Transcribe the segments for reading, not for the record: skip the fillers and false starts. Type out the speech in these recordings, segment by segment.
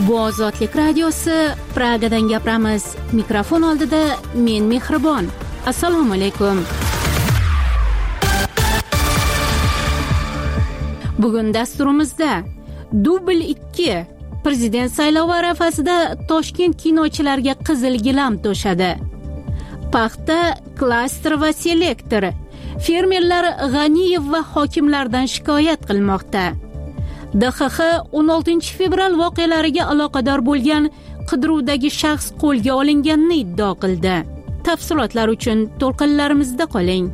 Bu Ozodlik radiosi, Pragadan gapiramiz. Mikrofon oldida men Mehribon. Assalomu alaykum. Bugun dasturimizda dubl 2 prezident saylovi arafasida Toshkent kinochilarga qizil gilam to'shadi. Paxta, klaster va selektor. Fermerlar G'aniyev va hokimlardan shikoyat qilmoqda. DXX 16 fevral voqealariga aloqador bo'lgan qidiruvdagi shaxs qo'lga olinganini iddao qildi. Tafsilotlar uchun to'lqinlarimizda qoling.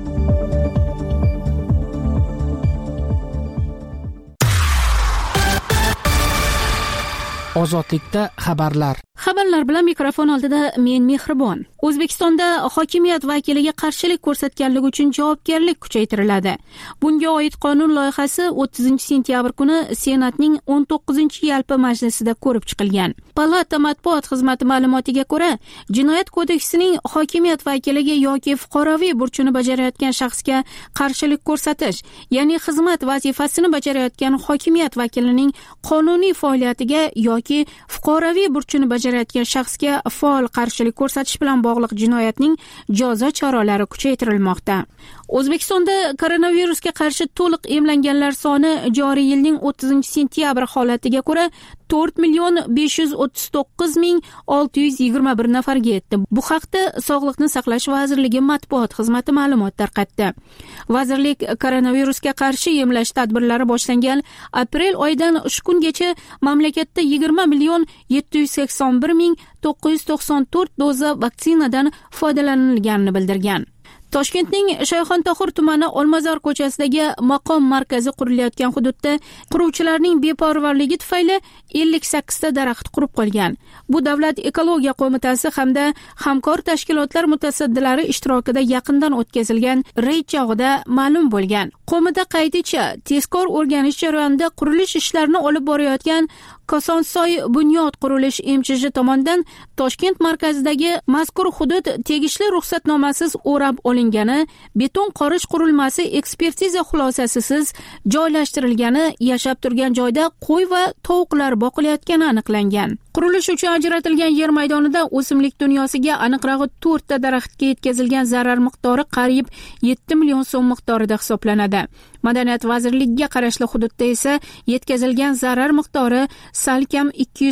Ozodlikda xabarlar. Xabarlar bilan mikrofon oldida men Mehribon. O'zbekistonda hokimiyat vakiliga qarshilik ko'rsatganligi uchun javobgarlik kuchaytiriladi. Bunga oid qonun loyihasi 30-sentyabr kuni Senatning 19-yalpi majlisida ko'rib chiqilgan. Palata matbuot xizmati ma'lumotiga ko'ra, Jinoyat kodeksining hokimiyat vakiliga yoki fuqaroviy burchini bajarayotgan shaxsga qarshilik ko'rsatish, ya'ni xizmat vazifasini bajarayotgan hokimiyat vakilining qonuniy faoliyatiga yoki fuqaroviy burchini bajarayotgan shaxsga faol qarshilik ko'rsatish bilan bog'liq jinoyatning jazo choralari kuchaytirilmoqda. O'zbekistonda koronavirusga qarshi to'liq emlanganlar soni joriy yilning 30-sentyabr holatiga ko'ra 4,539,621 nafarga yetdi. Bu haqda Sog'liqni saqlash vazirligi matbuot xizmati ma'lumot tarqatdi. Vazirlik koronavirusga qarshi emlash tadbirlari boshlangan aprel oyidan shu kungacha mamlakatda 20,781,994 doza vaksinadan foydalanilganini bildirgan. Toshkentning Shayxontohur tumani Olmazor ko'chasidagi maqom markazi qurilayotgan hududda quruvchilarning beparvorligi tufayli 58 ta daraxt qurib qolgan. Bu Davlat ekologiya qo'mitasi hamda hamkor tashkilotlar mutasaddilari ishtirokida yaqindan o'tkazilgan reyd chog'ida ma'lum bo'lgan. Qo'mita qayticha, tezkor o'rganish jarayonida qurilish ishlarini olib borayotgan Kosonsoy bunyod qurilish MChJ tomonidan Toshkent markazidagi mazkur hudud tegishli ruxsatnomasiz o'rab olingani, beton qorish qurilmasi ekspertiza xulosasisiz joylashtirilgani, yashab turgan joyda qo'y va tovuqlar boqilayotgani aniqlangan. Qurilish uchun ajratilgan yer maydonida o'simlik dunyosiga aniqrog'i 4 ta daraxtga yetkazilgan zarar miqdori qariyb 7 million so'm miqdorida hisoblanadi. Madaniyat vazirligiga qarashli hududda esa yetkazilgan zarar miqdori salkam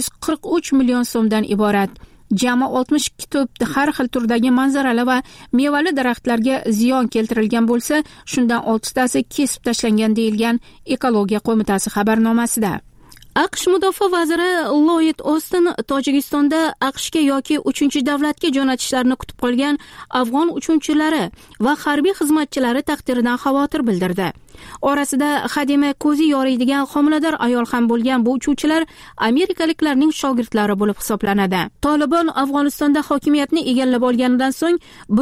243 million so'mdan iborat. Jami 62 to'p har xil turdagi manzarali va mevali daraxtlarga ziyon keltirilgan bo'lsa, shundan 6 tasi kesib tashlangan deyilgan ekologiya qo'mitasi xabarnomasida. AQSh mudofaa vaziri Lloyd Ostin Tojikistonda AQShga yoki 3-davlatga jo'natishlarni kutib qolgan afg'on uchuvchilari va harbiy xizmatchilari taqdiridan xavotir bildirdi. Orasida xadima ko'zi yoriydigan homilador ayol ham bo'lgan bu uchuvchilar amerikaliklarning shogirdlari bo'lib hisoblanadi. Tolibon Afg'onistonda hokimiyatni egallab olganidan so'ng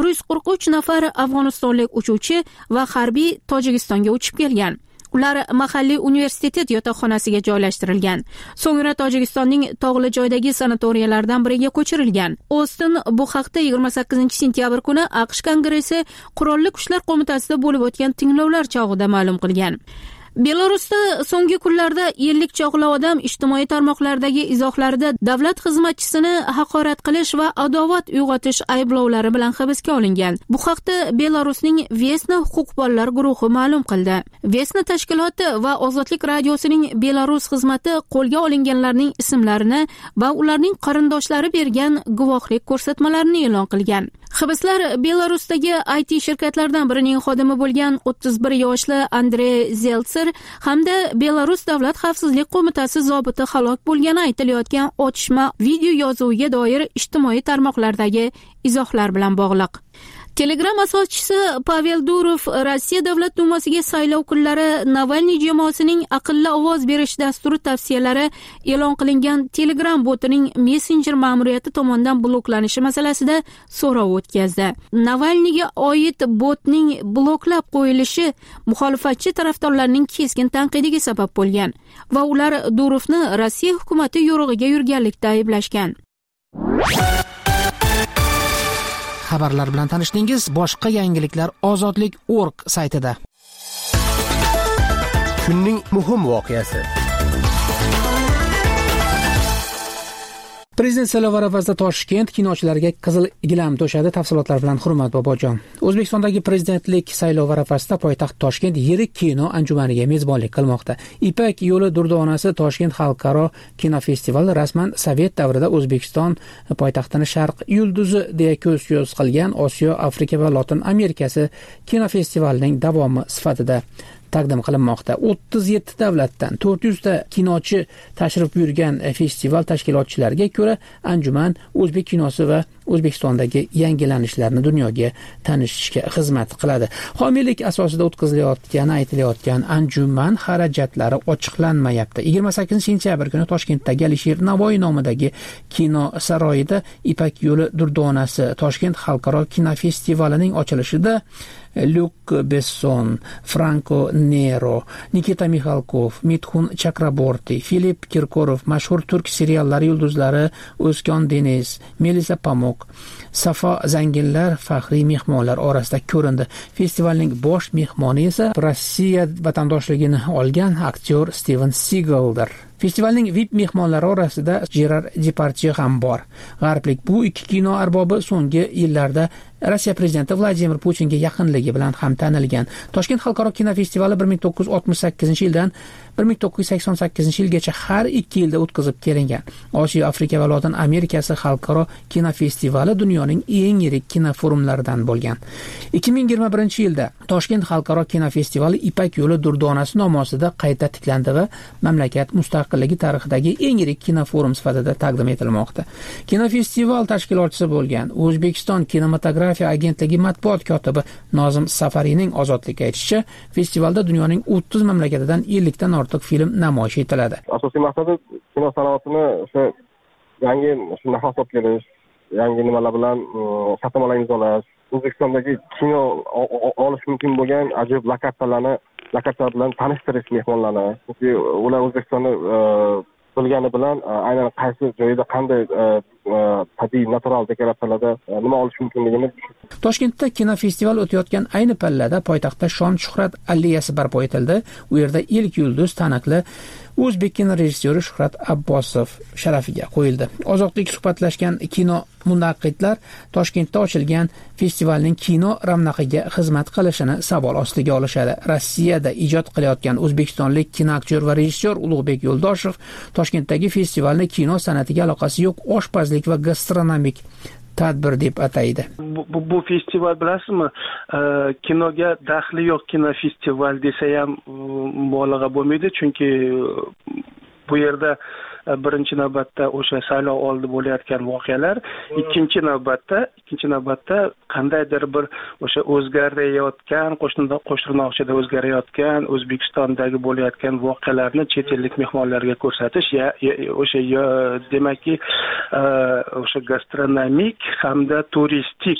143 nafar afg'onistonlik uchuvchi va harbiy Tojikistonga uchib kelgan. Ular mahalliy universitet yotoqxonasiga joylashtirilgan. So'ngra Tojikistonning tog'li joydagi sanatoriyalardan biriga ko'chirilgan. Ostin bu haqda 28-sentyabr kuni AQSh Kongressi Qurolli Kuchlar qo'mitasida bo'lib o'tgan tinglovlar chog'ida ma'lum qilgan. Belarusda so'nggi kunlarda 50 choqli odam ijtimoiy tarmoqlardagi izohlarida davlat xizmatchisini haqorat qilish va adovat uyg'otish ayblovlari bilan hibsga olingan. Bu haqda Belarusning Vesna huquqbonlar guruhi ma'lum qildi. Vesna tashkiloti va Ozodlik radiosining Belarus xizmati qo'lga olinganlarning ismlarini va ularning qarindoshlari bergan guvohlik ko'rsatmalarini e'lon qilgan. Hibslar Belarusdagi IT shirkatlardan birining xodimi bo'lgan 31 yoshli Andrey Zeltser hamda Belarus davlat xavfsizlik qo'mitasi zobiti halok bo'lgani aytilayotgan otishma video yozuviga doir ijtimoiy tarmoqlardagi izohlar bilan bog'liq. Telegram asoschisi Pavel Durov Rossiya Davlat dumasiga saylov kunlari Navalniy jamoasining aqlli ovoz berish dasturi tavsiyalari e'lon qilingan Telegram botining messenjer ma'muriyati tomonidan bloklanishi masalasida so'rov o'tkazdi. Navalniyga oid botning bloklab qo'yilishi muxolifatchi tarafdorlarning keskin tanqidiga sabab bo'lgan va ular Durovni Rossiya hukumati yo'rig'iga yurganlikda ayblashgan. Xabarlar bilan tanishdingiz. Boshqa yangiliklar ozodlik.org saytida. Kunning muhim voqeasi. Prezident saylovi arafasida Toshkent kinochilariga qizil gilam to'shadi. Tafsilotlar bilan Hurmat Bobojon. O'zbekistondagi prezidentlik saylovi arafasida poytaxt Toshkent yirik kino anjumaniga mezbonlik qilmoqda. Ipak yo'li durdonasi Toshkent xalqaro kinofestivali rasman Sovet davrida O'zbekiston poytaxtini Sharq yulduzi deya ko'z qilgan Osiyo, Afrika va Lotin Amerikasi kinofestivalining davomi sifatida taqdim qilinmoqda. 37 davlatdan 400 ta kinochi tashrif buyurgan festival tashkilotchilariga ko'ra anjuman o'zbek kinosi va O'zbekistondagi yangilanishlarni dunyoga tanishishga xizmat qiladi. Homiylik asosida o'tkazilayotgani aytilayotgan anjuman xarajatlari ochiqlanmayapti. 28-sentyabr kuni Toshkentdagi Alisher Navoiy nomidagi kino saroyida Ipak yo'li durdonasi Toshkent xalqaro kinofestivalining ochilishida Luc Besson, Franco Nero, Nikita Mikhalkov, Mithun Chakraborti, Filip Kirkorov, mashhur turk seriallari yulduzlari O'zkan Deniz, Melisa Pamuk, Safo Zanginlar faxriy mehmonlar orasida ko'rindi. Festivalning bosh mehmoni esa Rossiya vatandoshligini olgan aktyor Steven Seagaldir. Festivalning VIP mehmonlari orasida Gerard Depardieu ham bor. G'arblik bu ikki kino arbobi so'nggi yillarda Rossiya prezidenti Vladimir Putinga yaqinligi bilan ham tanilgan. Toshkent xalqaro kinofestivali 1968-yildan 1988-yilgacha har 2 yilda o'tkazib kelingan. Osiyo, Afrika va Lotin Amerikasi xalqaro kinofestivali dunyoning eng yirik kinoforumlaridan bo'lgan. 2021-yilda Toshkent xalqaro kinofestivali Ipak yo'li durdonasi nomi ostida qayta tiklandi va mamlakat mustaqilligi tarixidagi eng yirik kinoforum sifatida taqdim etilmoqda. Kinofestival tashkilotchisi bo'lgan O'zbekiston kinematografiya agentligi matbuot kotibi Nozim Safariyning ozodlikka aytishicha, festivalda dunyoning 30 mamlakatidan 50 dan ortiq film namoyish etiladi. Asosiy maqsadi kino sanoatini o'sha yangi nafas olib kelish, yangi nimalar bilan shartnomalar imzolash, O'zbekistondagi kino olish mumkin bo'lgan ajoyib lokatsiyalar bilan tanishtirish mehmonlarni. Chunki ular O'zbekistonni bilgani bilan aynan qaysi joyda qanday tabiiy natural dekoratsiyalarda nima olish mumkinligini. Toshkentda kinofestival o'tayotgan ayni pallada poytaxtda shon shuhrat alleyasi barpo etildi. U yerda ilk yulduz taniqli o'zbek kino rejissyori Shuhrat Abbosov sharafiga qo'yildi. Ozodlik suhbatlashgan kino munaqqidlar Toshkentda ochilgan festivalning kino ravnaqiga xizmat qilishini savol ostiga olishadi. Rossiyada ijod qilayotgan o'zbekistonlik kinoaktyor va rejissyor Ulug'bek Yo'ldoshev Toshkentdagi festivalni kino san'atiga aloqasi yo'q oshpazlik va gastronomik tadbir deb ataydi. Bu festival bilasizmi, kinoga daxli yo'q kinofestival desa ham mubolag'a bo'lmaydi, chunki bu yerda birinchi navbatda o'sha saylov oldi bo'layotgan voqealar, ikkinchi navbatda qandaydir bir o'sha o'zgarayotgan qo'shtirnoqchida o'zgarayotgan O'zbekistondagi bo'layotgan voqealarni chet ellik mehmonlarga ko'rsatish, o'sha demakki o'sha gastronomik hamda turistik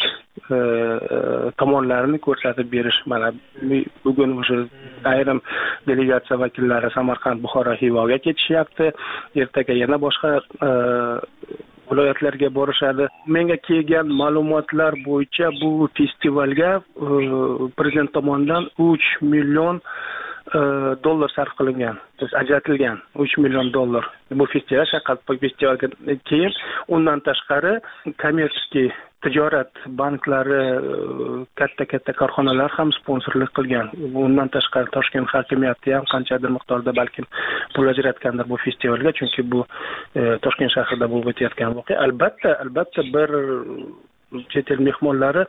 tomonlarini ko'rsatib berish. Mana bugun o'sha ayrim delegatsiya vakillari Samarqand, Buxoro, Xivoga ketishyapti. Ertaga yana boshqa viloyatlarga borishadi. Menga kelgan ma'lumotlar bo'yicha bu festivalga prezident tomonidan 3 million dollar sarf qilingan, ajratilgan 3 million dollar. Bu festival Shaqalpoq festivalga keyin undan tashqari kommersiy tijorat banklari, katta korxonalar ham sponsorlik qilgan. Undan tashqari Toshkent hokimiyati ham qanchadir miqdorda balkim pul ajratgandir bu festivalga, chunki bu Toshkent shahrida bo'lib o'tayotgan voqea. Albatta bir chet el mehmonlari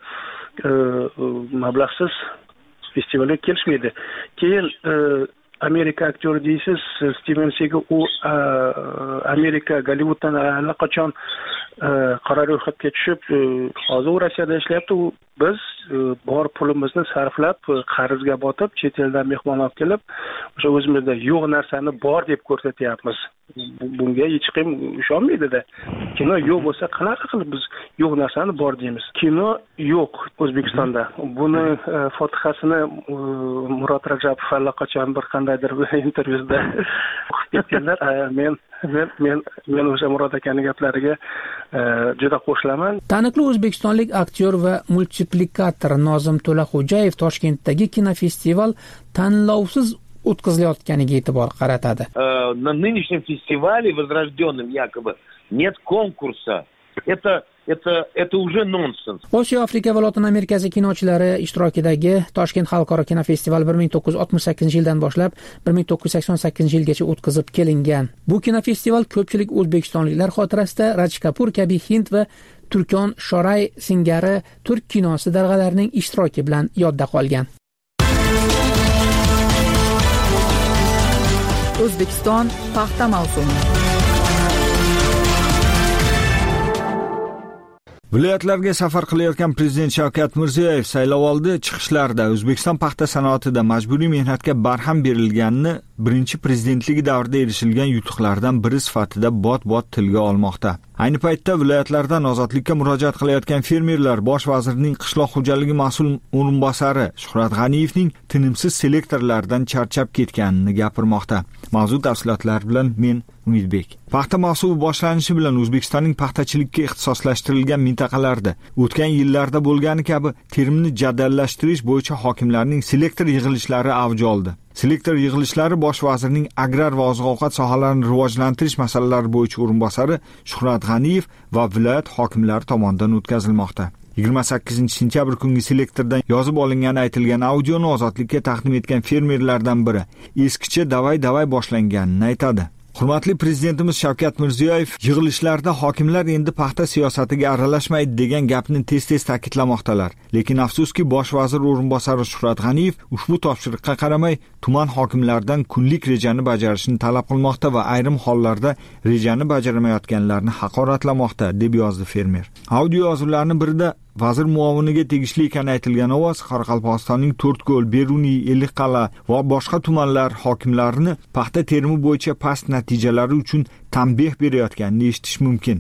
mablag'siz festivalga kelishmaydi. Keyin Amerika aktyori deysiz, Steven Seagal, u Amerika Gollivuddan allaqachon qora ro'yxatga tushib, hozir u Rossiyada ishlayapti. Biz bor pulimizni sarflab, qarzga botib, chet eldan mehmon olib kelib, o'sha o'zimizda yo'q narsani bor deb ko'rsatyapmiz. Bunga hech kim ishonmaydi-da. Kino yo'q bo'lsa, qanaqa qilib biz yo'q narsani bor deymiz? Kino yo'q O'zbekistonda. Buni fotihasini Murod Rajabov allaqachon bir qandaydir intervyuda aytganlar. Men o'sha Murod akaning gaplariga juda qo'shilaman. Taniqli o'zbekistonlik aktyor va multiplikator Nozim To'laxo'jayev Toshkentdagi kinofestival tanlovsiz o'tkazilayotganiga e'tibor qaratadi. На нынешнем фестивале возрожденном якобы нет конкурса. Это уже nonsens. Osiyo, Afrika va Lotin Amerikasi kinochilari ishtirokidagi Toshkent xalqaro kinofestivali 1968-yildan boshlab 1988-yilgacha o'tkazib kelingan. Bu kinofestival ko'pchilik o'zbekistonliklar xotirasida Raj Kapur kabi hind va Turkon Shoray singari turk kinosi darg'alarining ishtiroki bilan yodda qolgan. O'zbekiston paxta mavsumi. Viloyatlarga safar qilayotgan prezident Shavkat Mirziyoyev saylovoldi chiqishlarida O'zbekiston paxta sanoatida majburiy mehnatga barham berilganini birinchi prezidentligi davrida erishilgan yutuqlardan biri sifatida bot-bot tilga olmoqda. Ayni paytda viloyatlardan ozodlikka murojaat qilayotgan fermerlar Bosh vazirning qishloq xo'jaligi mas'ul o'rinbosari Shuhrat G'aniyevning tinimsiz selektorlardan charchab ketganini gapirmoqda. Mavzu tafsilotlari bilan men Umidbek. Paxta mavsumi boshlanishi bilan O'zbekistonning paxtachilikka ixtisoslashtirilgan mintaqalarida o'tgan yillarda bo'lgani kabi terimni jadallashtirish bo'yicha hokimlarning selektor yig'ilishlari avj oldi. Selektor yig'ilishlari Bosh vazirning agrar va oziq-ovqat sohalarini rivojlantirish masalalari bo'yicha o'rinbosari Shuhrat G'aniyev va viloyat hokimlari tomonidan o'tkazilmoqda. 28-sentyabr kungi selektordan yozib olingani aytilgan audioni ozodlikka taqdim etgan fermerlardan biri eskicha davay boshlanganini aytadi. Hurmatli prezidentimiz Shavkat Mirziyoyev yig'ilishlarda hokimlar endi paxta siyosatiga aralashmaydi degan gapni tez-tez ta'kidlamoqdalar. Lekin afsuski Bosh vazir o'rinbosari Shuhrat G'aniyev ushbu topshiriqqa qaramay tuman hokimlaridan kunlik rejani bajarishni talab qilmoqda va ayrim hollarda rejani bajarmayotganlarni haqoratlamoqda, deb yozdi fermer. Audio yozuvlarning birida vazir muoviniga tegishli ekani aytilgan ovoz Qoraqalpog'istonning To'rtko'l, Beruniy, Ellikqal'a va boshqa tumanlar hokimlarini paxta terimi bo'yicha past natijalari uchun tanbeh berayotganini eshitish mumkin.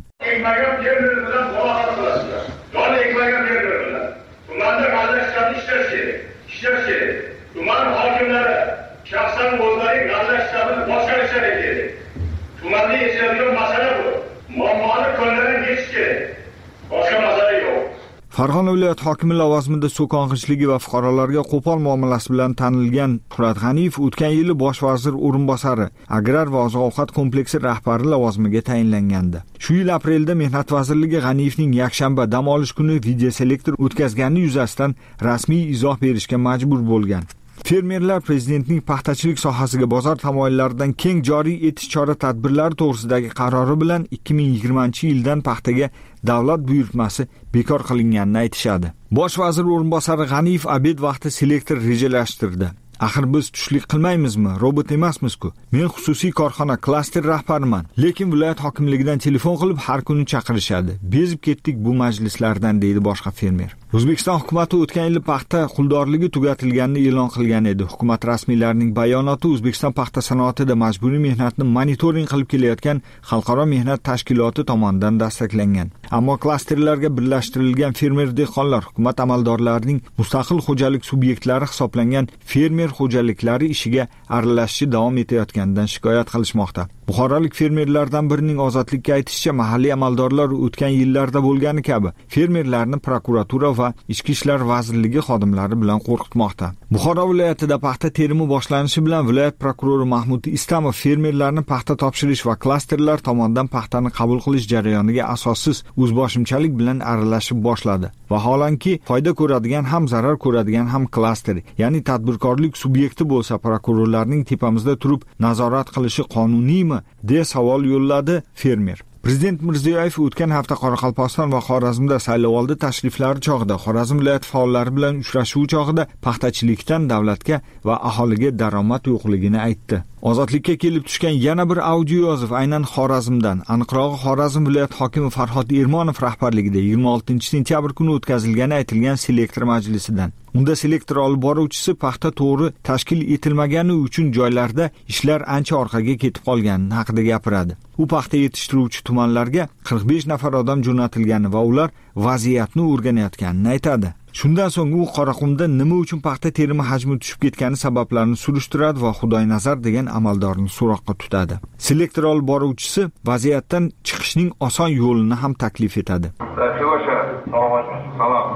Tuman hokimlari shaxsan o'zlari g'allashlarni boshqarishlari kerak. Tumanni yechadigan masala bu. Muammoni ko'ndalang yechish kerak. Boshqa masala yo'q. Farg'ona viloyat hokimi lavozimida so'kong'ichligi va fuqarolarga qo'pol muomalasi bilan tanilgan Shuhrat G'aniyev o'tgan yili Bosh vazir o'rinbosari, agrar va oziq-ovqat kompleksi rahbari lavozimiga tayinlangandi. Shu yil aprelda Mehnat vazirligi G'aniyevning yakshanba dam olish kuni videoselektor o'tkazgani yuzasidan rasmiy izoh berishga majbur bo'lgan. Fermerlar prezidentning paxtachilik sohasiga bozor tamoyillaridan keng joriy etish chora-tadbirlari to'g'risidagi qarori bilan 2020-yildan paxtaga davlat buyurtmasi bekor qilinganini aytishadi. Bosh vazir o'rinbosari G'aniyev obed vaqti selektor rejalashtirdi. Axir biz tushlik qilmaymizmi? Robot emasmiz-ku. Men xususiy korxona klaster rahbariman, lekin viloyat hokimligidan telefon qilib har kuni chaqirishadi. Bezib ketdik bu majlislardan, deydi boshqa fermer. O'zbekiston hukumatı o'tgan yil paxta quldorligi tugatilganini e'lon qilgan edi. Hukumat rasmiylarining bayonoti O'zbekiston paxta sanoatida majburiy mehnatni monitoring qilib kelayotgan xalqaro mehnat tashkiloti tomonidan dastaklangan. Ammo klasterlarga birlashtirilgan fermer dehqonlar hukumat amaldorlarining mustaqil xo'jalik subyektlari hisoblangan fermer xo'jaliklari ishiga aralashishi davom etayotganidan shikoyat qilishmoqda. Buxorolik fermerlardan birining ozodlikka aytishicha, mahalliy amaldorlar o'tgan yillarda bo'lgani kabi fermerlarni prokuratura va Ichki ishlar vazirligi xodimlari bilan qo'rqitmoqda. Buxoro viloyatida paxta terimi boshlanishi bilan viloyat prokurori Mahmud Istamov fermerlarni paxta topshirish va klasterlar tomonidan paxtani qabul qilish jarayoniga asossiz o'zboshimchalik bilan aralashib boshladi. Vaholanki foyda ko'radigan ham zarar ko'radigan ham klaster, ya'ni tadbirkorlik subyekti bo'lsa, prokurorlarning tepamizda turib nazorat qilishi qonuniymi, deya savol yo'lladi fermer. Prezident Mirziyoyev o'tgan hafta Qoraqalpog'iston va Xorazmda saylovoldi tashriflari chog'ida Xorazm viloyat faollari bilan uchrashuv chog'ida paxtachilikdan davlatga va aholiga daromad yo'qligini aytdi. Ozodlikka kelib tushgan yana bir audio yozuv aynan Xorazmdan, aniqrog'i Xorazm viloyat hokimi Farhod Ermonov rahbarligida 26-sentyabr kuni o'tkazilgani aytilgan selektor majlisidan. Unda selektor olib boruvchisi paxta to'g'ri tashkil etilmagani uchun joylarda ishlar ancha orqaga ketib qolgani haqida gapiradi. U paxta yetishtiruvchi tumanlarga 45 nafar odam jo'natilgani va ular vaziyatni o'rganayotganini aytadi. Shundan so'ng u Qoraqumda nima uchun paxta terimi hajmi tushib ketgani sabablarini surishtiradi va Xudoynazar degan amaldorni so'roqqa tutadi. Selektor olib boruvchisi vaziyatdan chiqishning oson yo'lini ham taklif etadi. Salom.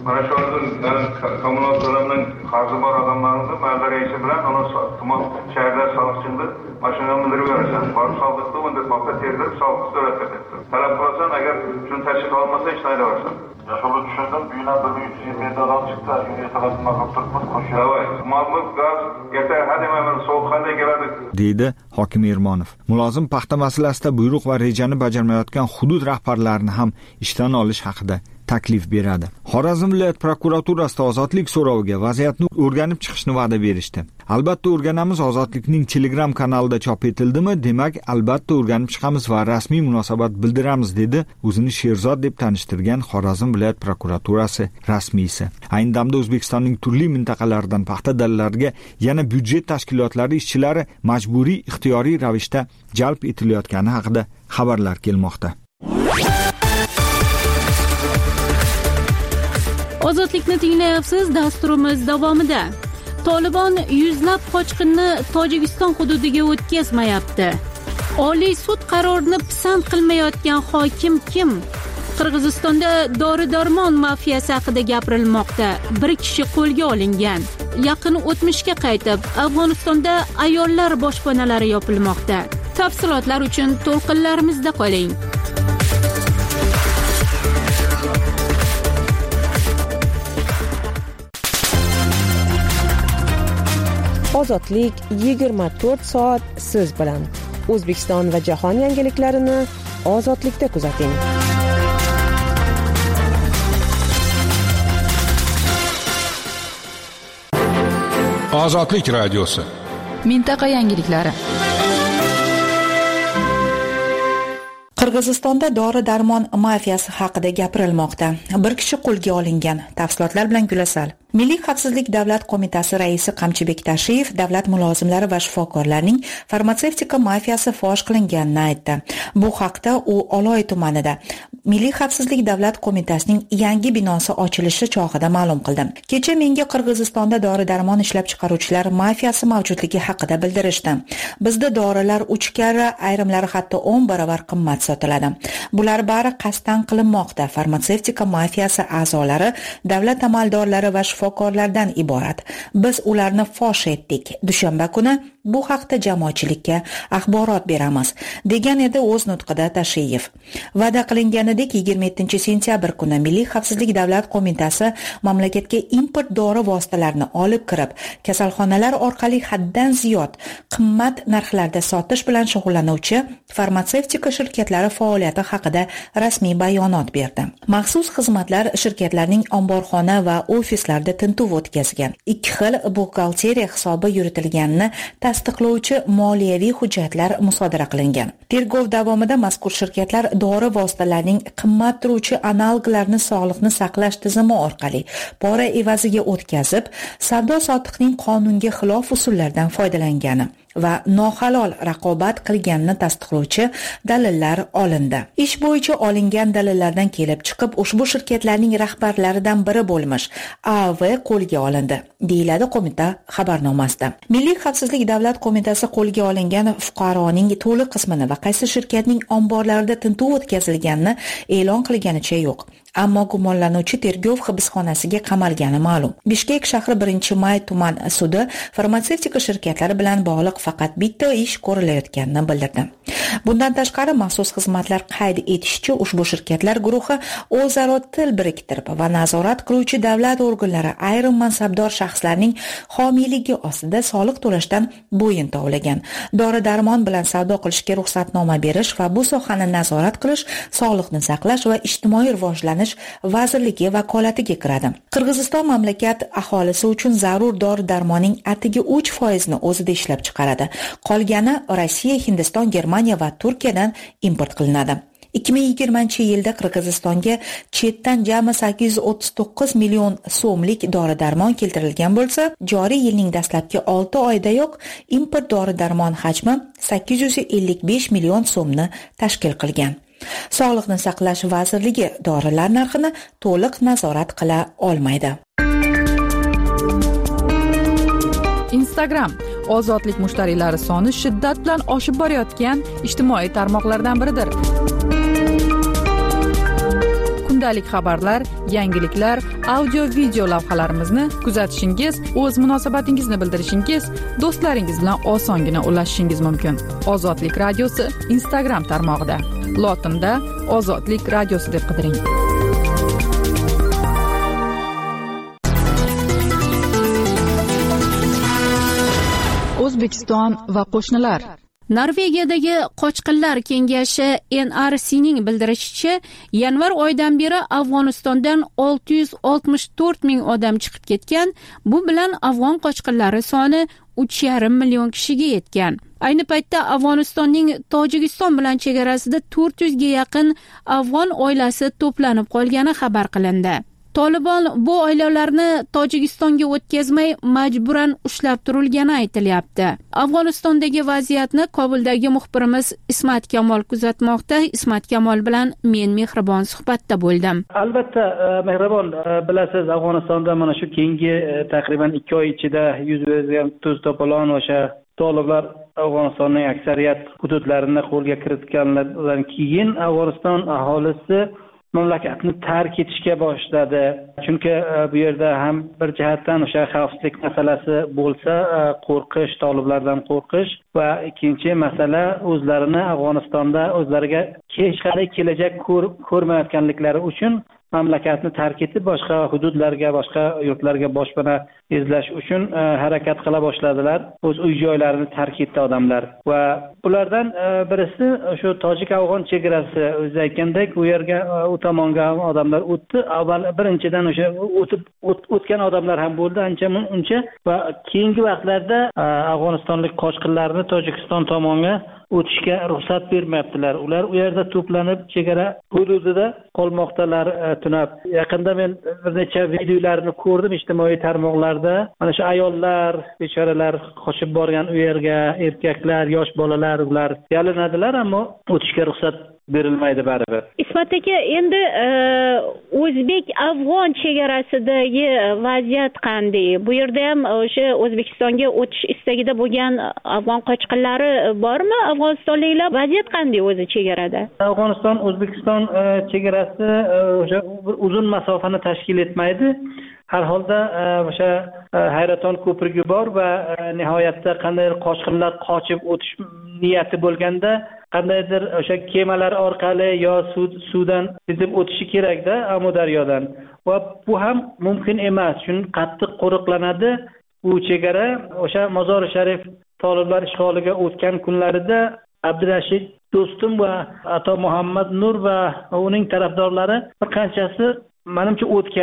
mana shu kommunal to'lamdan qarzi bor odamlarni mazar reisi bilan uni tuman shaharda soliqchini mashina mindirib berasan. Borib soliqni unda maqta terib soliq to'lab ketasan. Talab qilsan, agar shuni tashkil olmasa ishlaydi olasan. Shuni tushundim. Bu yil 120 odam chiqdi. Ertalabdan qilib turibmiz. Qo'shilay. Ma'lumot gaz erta hademani sovuqxonaga keladi. deydi hokim Ermonov. Mulozim paxta masalasida buyruq va rejani bajarmayotgan hudud rahbarlarini ham ishdan olish haqida taklif beradi. Xorazm viloyat prokuraturasida ozodlik so'roviga vaziyatni o'rganib chiqishni va'da berishdi. Albatta o'rganamiz, ozodlikning Telegram kanalida chop etildimi? Demak, albatta o'rganib chiqamiz va rasmiy munosabat bildiramiz, dedi o'zini Sherzod deb tanishtirgan Xorazm viloyat prokuraturasi rasmiysi. Ayni damda O'zbekistonning turli mintaqalaridan paxta dalalariga yana byudjet tashkilotlari ishchilari majburiy ixtiyoriy ravishda jalb etilayotgani haqida xabarlar kelmoqda. Ozodlikni tinglayapsiz. Dasturimiz davomida Tolibon yuzlab qochqinni Tojikiston hududiga o'tkazmayapti. Oliy sud qarorini pisand qilmayotgan hokim kim? Qirg'izistonda dori-darmon mafiyasi haqida gapirilmoqda. Bir kishi qo'lga olingan. Yaqin o'tmishga qaytib, Afg'onistonda ayollar boshpanalari yopilmoqda. Tafsilotlar uchun to'lqinlarimizda qoling. Ozodlik 24 soat siz bilan. O'zbekiston va jahon yangiliklarini ozodlikda kuzating. Ozodlik radiosi. Mintaqa yangiliklari. Qirg'izistonda dori-darmon mafiyasi haqida gapirilmoqda. Bir kishi qo'lga olingan. Tafsilotlar bilan Gulasal. Milliy xavfsizlik davlat qo'mitasi raisi Qamchibek Tashiyev davlat mulozimlari va shifokorlarning farmatsevtika mafiyasi fosh qilinganini aytdi. Bu haqda u Oloy tumanida Milliy xavfsizlik davlat qo'mitasining yangi binosi ochilishi chog'ida ma'lum qildi. Kecha menga Qirg'izistonda dori-darmon ishlab chiqaruvchilar mafiyasi mavjudligi haqida bildirishdi. Bizda dorilar 3 karra, ayrimlari hatto 10 barobar qimmat sotiladi. Bular bari qasddan qilinmoqda. Farmatsevtika mafiyasi a'zolari davlat amaldorlari va shifokorlardan iborat. Biz ularni fosh etdik. Dushanba kuni bu haqda jamoatchilikka axborot beramiz, degan edi o'z nutqida Tashiyev. Va'da qilinganidek 27-sentyabr kuni Milliy xavfsizlik davlat qo'mitasi mamlakatga import dori vositalarini olib kirib, kasalxonalar orqali haddan ziyod qimmat narxlarda sotish bilan shug'ullanuvchi farmatsevtika shirkatlari faoliyati haqida rasmiy bayonot berdi. Maxsus xizmatlar shirkatlarning omborxona va ofislarida tintuv o'tkazgan. 2 xil buxgalteriya hisobi yuritilganini tasdiqlovchi moliyaviy hujjatlar musodara qilingan. Tergov davomida mazkur shirkatlar dori vositalarining qimmat turuvchi analoglarini sog'liqni saqlash tizimi orqali pora evaziga o'tkazib, savdo-sotiqning qonunga xilof usullardan foydalangani va nohalol raqobat qilganini tasdiqlovchi dalillar olindi. Ish bo'yicha olingan dalillardan kelib chiqib, ushbu shirkatlarning rahbarlaridan biri bo'lmish AV qo'lga olindi, deyiladi qo'mita xabarnomasida. Milliy xavfsizlik davlat qo'mitasi qo'lga olingan fuqaroning to'liq qismini va qaysi shirkatning omborlarida tintuv o'tkazilganini e'lon qilganicha yo'q. Ammo gumonlanuvchi tergov hibsxonasiga qamalgani ma'lum. Bishkek shahri 1-may tuman sudi farmatsevtika shirkatlari bilan bog'liq faqat bitta ish ko'rilayotganini bildirdi. Bundan tashqari maxsus xizmatlar qayd etishicha, ushbu shirkatlar guruhi o'zaro til biriktirib va nazorat qiluvchi davlat organlari ayrim mansabdor shaxslarning homiyligi ostida soliq to'lashdan bo'yin tovlagan. Dori-darmon bilan savdo qilishga ruxsatnoma berish va bu sohani nazorat qilish Sog'liqni saqlash va ijtimoiy rivojlanish vazirligi vakolatiga kiradi. Qirg'iziston mamlakat aholisi uchun zarur dori-darmonning atigi 3% ni o'zida ishlab chiqaradi. Qolgani Rossiya, Hindiston, Germaniya va Turkiyadan import qilinadi. 2020-yilda Qirg'izistonga chetdan jami 839 million so'mlik dori-darmon keltirilgan bo'lsa, joriy yilning dastlabki 6 oyidayoq import dori-darmon hajmi 855 million so'mni tashkil qilgan. Sog'liqni saqlash vazirligi dorilar narxini to'liq nazorat qila olmaydi. Instagram ozodlik mushtariylari soni shiddat bilan oshib borayotgan ijtimoiy tarmoqlardan biridir. kundalik xabarlar, yangiliklar, audio video lavhalarimizni kuzatishingiz, o'z munosabatingizni bildirishingiz, do'stlaringiz bilan osongina ulashishingiz mumkin. Ozodlik radiosi Instagram tarmog'ida lotinda Ozodlik radiosi deb qidiring. O'zbekiston va qo'shnilar. Norvegiyadagi qochqinlar kengashi NRC'ning bildirishicha, yanvar oyidan beri Afg'onistondan 664 ming odam chiqib ketgan. Bu bilan afg'on qochqinlari soni 3,5 million kishiga yetgan. Ayni paytda Afg'onistonning Tojikiston bilan chegarasida 400 ga yaqin afg'on oilasi to'planib qolgani xabar qilindi. Tolibon bu oilalarni Tojikistonga o'tkazmay majburan ushlab turilgani aytilyapti. Afg'onistondagi vaziyatni Kobuldagi muxbirimiz Ismat Kamol kuzatmoqda. Ismat Kamol bilan men Mehribon suhbatda bo'ldim. Albatta, Mehribon, bilasiz, Afg'onistonda mana shu keyingi taqriban 2 oy ichida yuz bergan to'z to'polon o'sha Toliblar Afg'onistonning aksariyat hududlarini qo'lga kiritgandan keyin Afg'oniston aholisi mamlakatni tark etishga boshladi. Chunki bu yerda ham bir jihatdan o'sha xavfsizlik masalasi bo'lsa, qo'rqish, toliblardan qo'rqish va ikkinchi masala o'zlarini Afg'onistonda o'zlariga hech qanday kelajak ko'rmayotganliklari uchun mamlakatni tark etib boshqa hududlarga, boshqa yurtlarga boshpana izlash uchun harakat qila boshladilar. O'z uy joylarini tark etdi odamlar va ulardan birisi shu tojik-afg'on chegarasi, o'zi aytgandek, u yerga u tomonga odamlar o'tdi. Avval birinchidan o'sha o'tgan odamlar ham bo'ldi, ancha-muncha va keyingi vaqtlarda afg'onistonlik qochqinlarni Tojikiston tomonga o'tishga ruxsat bermayaptilar. Ular u yerda to'planib chegara hududida qolmoqdalar tunab. Yaqinda men bir necha videolarni ko'rdim ijtimoiy tarmoqlarda. Mana shu ayollar, bechoralar qochib borgan u yerga, erkaklar, yosh bolalar ular yalinadilar, ammo o'tishga ruxsat berilmaydi baribir. Ismat aka, endi o'zbek-afg'on chegarasidagi vaziyat qanday? Bu yerda ham o'sha O'zbekistonga o'tish istagida bo'lgan afg'on qochqinlari bormi? Afg'onistonliklar vaziyat qanday o'zi chegarada? Afg'oniston-O'zbekiston chegarasi o'sha uzun masofani tashkil etmaydi. Har holda o'sha Hayraton ko'prigi bor va nihoyatda qanday qochqinlar qochib o'tish niyati bo'lganda qandaydir o'sha kemalar orqali yo suvdan ketib o'tishi kerakda, Amudaryodan. Va bu ham mumkin emas. Chunki qattiq qo'riqlanadi bu chegara. O'sha Mozori Sharif toliblar ishg'oliga o'tgan kunlarida Abdurashid Do'stum va Ato Muhammad Nur va uning tarafdorlari bir qanchasi menimcha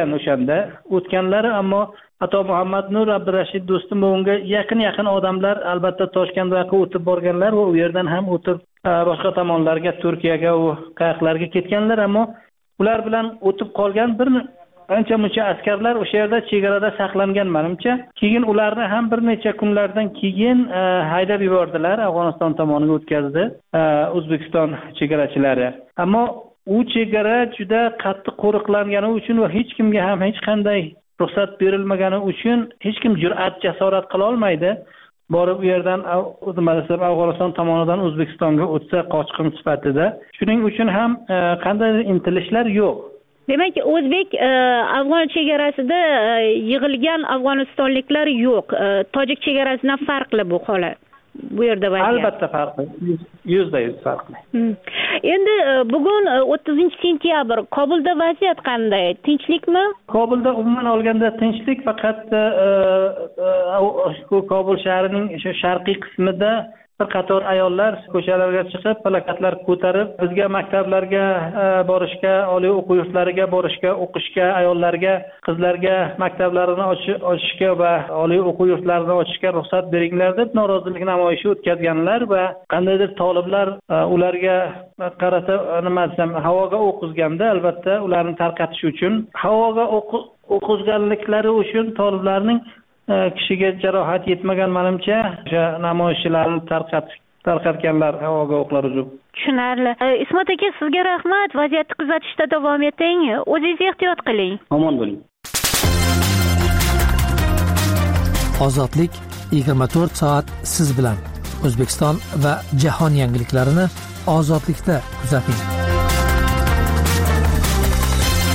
o'tganlari, ammo Ato Muhammad Nur, Abdurashid Do'stum va unga yaqin odamlar albatta Toshkent yoqqa o'tib borganlar va u yerdan ham o'tib boshqa tomonlarga, Turkiyaga va qayoqlarga ketganlar, ammo ular bilan o'tib qolgan bir ancha-muncha askarlar o'sha yerda chegarada saqlangan menimcha. Keyin ularni ham bir necha kunlardan keyin haydab yubordilar, Afg'oniston tomoniga o'tkazdi O'zbekiston chegarachilari. Ammo u chegara juda qattiq qo'riqlangani uchun va hech kimga ham hech qanday ruxsat berilmagani uchun hech kim jur'at, jasorat qila olmaydi. Borib u yerdan Afg'oniston tomonidan O'zbekistonga o'tsa qochqin sifatida. Shuning uchun ham qanday intilishlar yo'q. Demak, o'zbek-afg'on chegarasida yig'ilgan afg'onistonliklar yo'q. Tojik chegarasidan farqli bu holat. Bu yerda vaziyat. Albatta farqli. 100% farqli. Endi bugun 30-sentyabr Kobulda vaziyat qanday? Tinchlikmi? Kobulda umuman olganda tinchlik, faqat Kobul shahrining sharqiy qismida bir qator ayollar ko'chalarga chiqib, plakatlar ko'tarib, bizga maktablarga borishga, oliy o'quv yurtlariga borishga, o'qishga, ayollarga, qizlarga maktablarini ochishga va oliy o'quv yurtlarini ochishga ruxsat beringlar deb norozilik namoyishi o'tkazganlar va qandaydir toliblar ularga qarata havoga o'q uzganda, albatta ularni tarqatish uchun havoga o'q uzganliklari uchun toliblarning kishiga jarohat yetmagan menimcha o'sha namoyishchilarni tarqatganlar havoga o'qlar uzib. Tushunarli. Ismat aka, sizga rahmat. Vaziyatni kuzatishda davom eting. O'zingiz ehtiyot qiling. Omon bo'ling. Ozodlik 24 soat siz bilan. O'zbekiston va jahon yangiliklarini ozodlikda kuzating.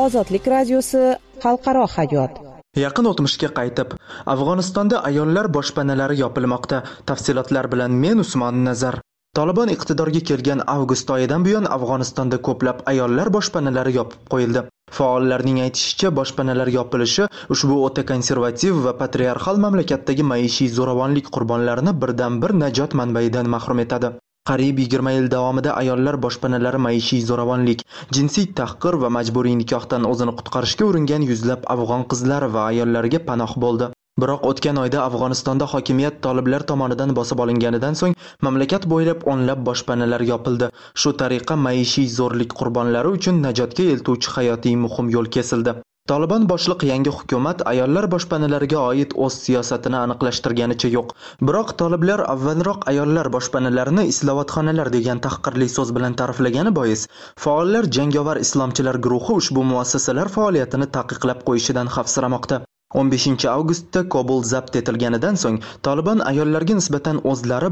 Ozodlik radiosi xalqaro hayot. Yaqin o'tmishga qaytib, Afg'onistonda ayollar boshpanalari yopilmoqda. Tafsilotlar bilan men Usmon Nazar. Taliban iqtidorga kelgan avgust oyidan buyon Afg'onistonda ko'plab ayollar boshpanalari yopib qo'yildi. Faollarning aytishicha, boshpanalar yopilishi ushbu o'ta konservativ va patriarxal mamlakatdagi maishiy zo'ravonlik qurbonlarini birdan-bir najot manbaidan mahrum etadi. Qariyb 20 yil davomida ayollar boshpanalari maishiy zo'ravonlik, jinsiy tahqir va majburiy nikohdan o'zini qutqarishga uringan yuzlab afg'on qizlari va ayollariga panoh bo'ldi. Biroq o'tgan oyda Afg'onistonda hokimiyat toliblar tomonidan bosib olinganidan so'ng mamlakat bo'ylab o'nlab boshpanalar yopildi. Shu tariqa maishiy zo'rlik qurbonlari uchun najotga eltuvchi hayotiy muhim yo'l kesildi. Taliban boshliq yangi hukumat ayollar boshpanalariga oid o'z siyosatini aniqlashtirganicha yo'q. Biroq toliblar avvalroq ayollar boshpanalarini islohotxonalar degan tahqirli so'z bilan ta'riflagani bois, faollar jangovar islomchilar guruhi ushbu muassasalar faoliyatini taqiqlab qo'yishidan xavfsiramoqda. 15 avgustda Kobul zabt etilganidan so'ng Taliban ayollarga nisbatan o'zlari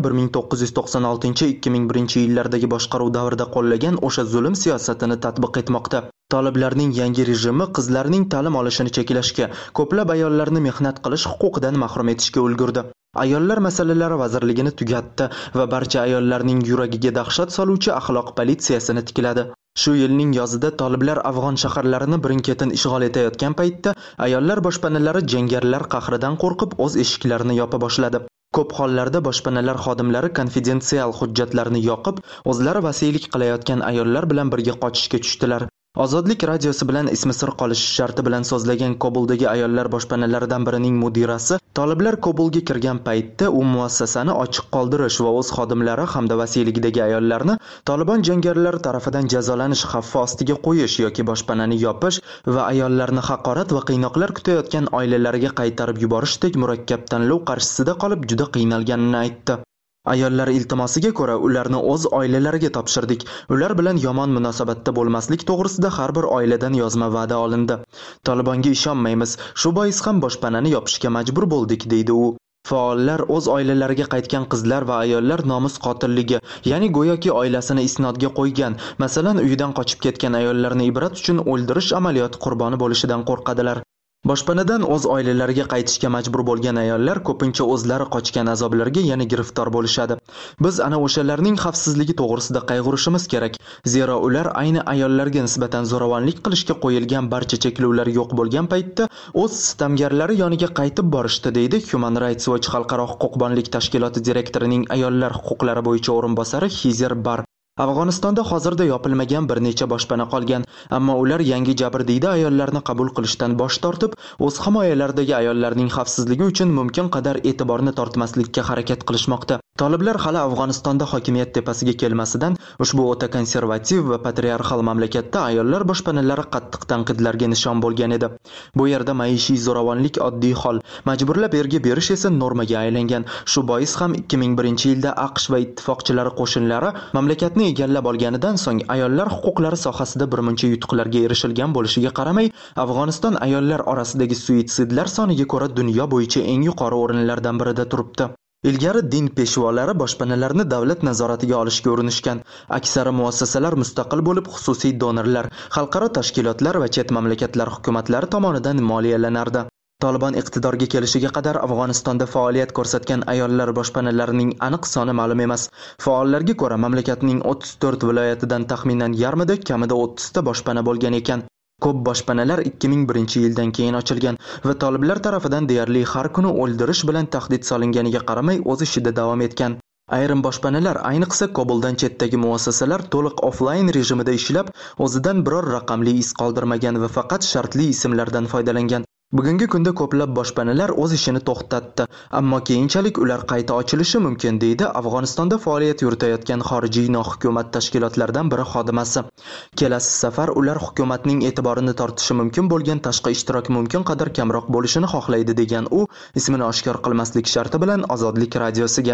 1996-2001 yillardagi boshqaruv davrida qo'llagan o'sha zulm siyosatini tatbiq etmoqda. Taliblarning yangi rejimi qizlarning ta'lim olishini cheklashga, ko'plab ayollarni mehnat qilish huquqidan mahrum etishga ulgurdi. Ayollar masalalari vazirligini tugatdi va barcha ayollarning yuragiga dahshat soluvchi axloq politsiyasini tikladi. Shu yilning yozida toliblar afg'on shaharlarini birin-ketin ishg'ol etayotgan paytda ayollar boshpanalari jangarilar qahridan qo'rqib o'z eshiklarini yopa boshladi. Ko'p hollarda boshpanalar xodimlari konfidensial hujjatlarni yoqib, o'zlari vasiylik qilayotgan ayollar bilan birga qochishga tushdilar. Ozodlik radiosi bilan ismi sir qolishi sharti bilan so'zlagan Kobuldagi ayollar boshpanalaridan birining mudirasi, toliblar Kobulga kirgan paytda u muassasani ochiq qoldirish va o'z xodimlari hamda vasiyligidagi ayollarni Taliban jangarilari tomonidan jazolanish xavfi ostiga qo'yish yoki boshpanani yopish va ayollarni haqorat va qiynoqlar kutayotgan oilalariga qaytarib yuborishdek murakkab tanlov qarshisida qolib juda qiynalganini aytdi. Ayollar iltimosiga ko'ra ularni o'z oilalariga topshirdik. Ular bilan yomon munosabatda bo'lmaslik to'g'risida har bir oiladan yozma va'da olindi. Talibanga ishonmaymiz, shu bois ham boshpanani yopishga majbur bo'ldik, deydi u. Faollar o'z oilalariga qaytgan qizlar va ayollar nomus qotilligi, ya'ni go'yoki oilasini isnodga qo'ygan, masalan, uyidan qochib ketgan ayollarni ibrat uchun o'ldirish amaliyoti qurboni bo'lishidan qo'rqadilar. Boshpanadan o'z oilalariga qaytishga majbur bo'lgan ayollar ko'pincha o'zlari qochgan azoblarga yana giriftor bo'lishadi. Biz ana o'shalarning xavfsizligi to'g'risida qayg'urishimiz kerak. Zero ular ayni ayollarga nisbatan zo'ravonlik qilishga qo'yilgan barcha cheklovlar yo'q bo'lgan paytda o'z sitamgarlari yoniga qaytib borishdi, deydi Human Rights Watch xalqaro huquqbonlik tashkiloti direktorining ayollar huquqlari bo'yicha o'rinbosari Hizer Bar. Afg'onistonda hozirda yopilmagan bir necha boshpana qolgan, ammo ular yangi jabrdiyda ayollarni qabul qilishdan bosh tortib, o'z himoyalaridagi ayollarning xavfsizligi uchun mumkin qadar e'tiborni tortmaslikka harakat qilishmoqda. Toliblar hali Afg'onistonda hokimiyat tepasiga kelmasidan ushbu o'ta konservativ va patriarxal mamlakatda ayollar boshpanalari qattiq tanqidlarga nishon bo'lgan edi. Bu yerda maishiy zo'ravonlik oddiy hol, majburlab erga berish esa normaga aylangan. Shu bois ham 2001-yilda AQSh va ittifoqchilari qo'shinlari mamlakatni egallab olganidan so'ng ayollar huquqlari sohasida birmuncha yutuqlarga erishilgan bo'lishiga qaramay, Afg'oniston ayollar orasidagi suitsidlar soniga ko'ra dunyo bo'yicha eng yuqori o'rinlardan birida turibdi. Ilgari din peshvolari boshpanalarni davlat nazoratiga olishga urinishgan. Aksari muassasalar mustaqil bo'lib, xususiy donorlar, xalqaro tashkilotlar va chet mamlakatlar hukumatlari tomonidan moliyalanardi. Taliban iqtidorga kelishiga qadar Afg'onistonda faoliyat ko'rsatgan ayollar boshpanalarining aniq soni ma'lum emas. Faollarga ko'ra, mamlakatning 34 viloyatidan taxminan yarmida kamida 30 ta boshpana bo'lgan ekan. Ko'p boshpanalar 2001-yildan keyin ochilgan va toliblar tomonidan deyarli har kuni o'ldirish bilan tahdid solinganiga qaramay o'z ishida davom etgan. Ayrim boshpanalar, ayniqsa Kobuldan chetdagi muassasalar to'liq offlayn rejimida ishlab, o'zidan biror raqamli iz qoldirmagan va faqat shartli ismlardan foydalangan. Bugungi kunda ko'plab boshpanalar o'z ishini to'xtatdi, ammo keyinchalik ular qayta ochilishi mumkin, deydi Afg'onistonda faoliyat yuritayotgan xorijiy nohukumat tashkilotlaridan biri xodimasi. Kelasi safar ular hukumatning e'tiborini tortishi mumkin bo'lgan tashqi ishtirok mumkin qadar kamroq bo'lishini xohlaydi, degan u, ismini oshkor qilmaslik sharti bilan Ozodlik radiosiga.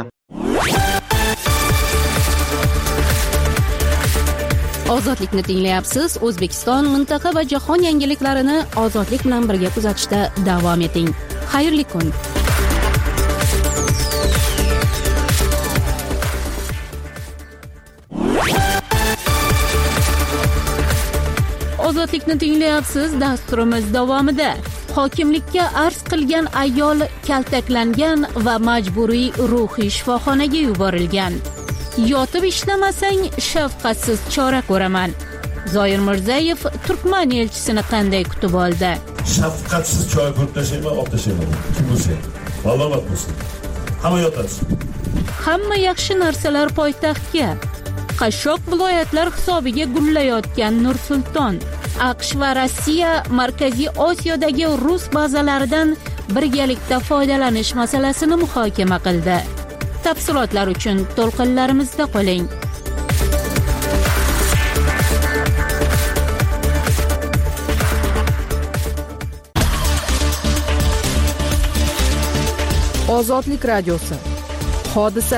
Ozodlikni tinglayapsiz. O'zbekiston, mintaqa va jahon yangiliklarini ozodlik bilan birga kuzatishda davom eting. Xayrli kun. ozodlikni tinglayapsiz. Dasturimiz davomida hokimlikka arz qilgan ayol kaltaklangan va majburiy ruhiy shifoxonaga yuborilgan. Yotib ishlamasang shafqatsiz chora ko'raman. Zoir Mirzayev Turkman elchisini qanday kutib oldi? Shafqatsiz choy ko'p tashlayman, olib tashlayman. Kim bo'lsa, ma'lumot bo'lsin. Hamma yotadi. Hamma yaxshi narsalar poytaxtga. Qashshoq viloyatlar hisobiga gullayotgan Nur-Sulton. AQSh va Rossiya Markaziy Osiyodagi rus bazalaridan birgalikda foydalanish masalasini muhokama qildi. Tafsilotlar uchun to'lqinlarimizda qoling. Ozodlik radiosi. Hodisa.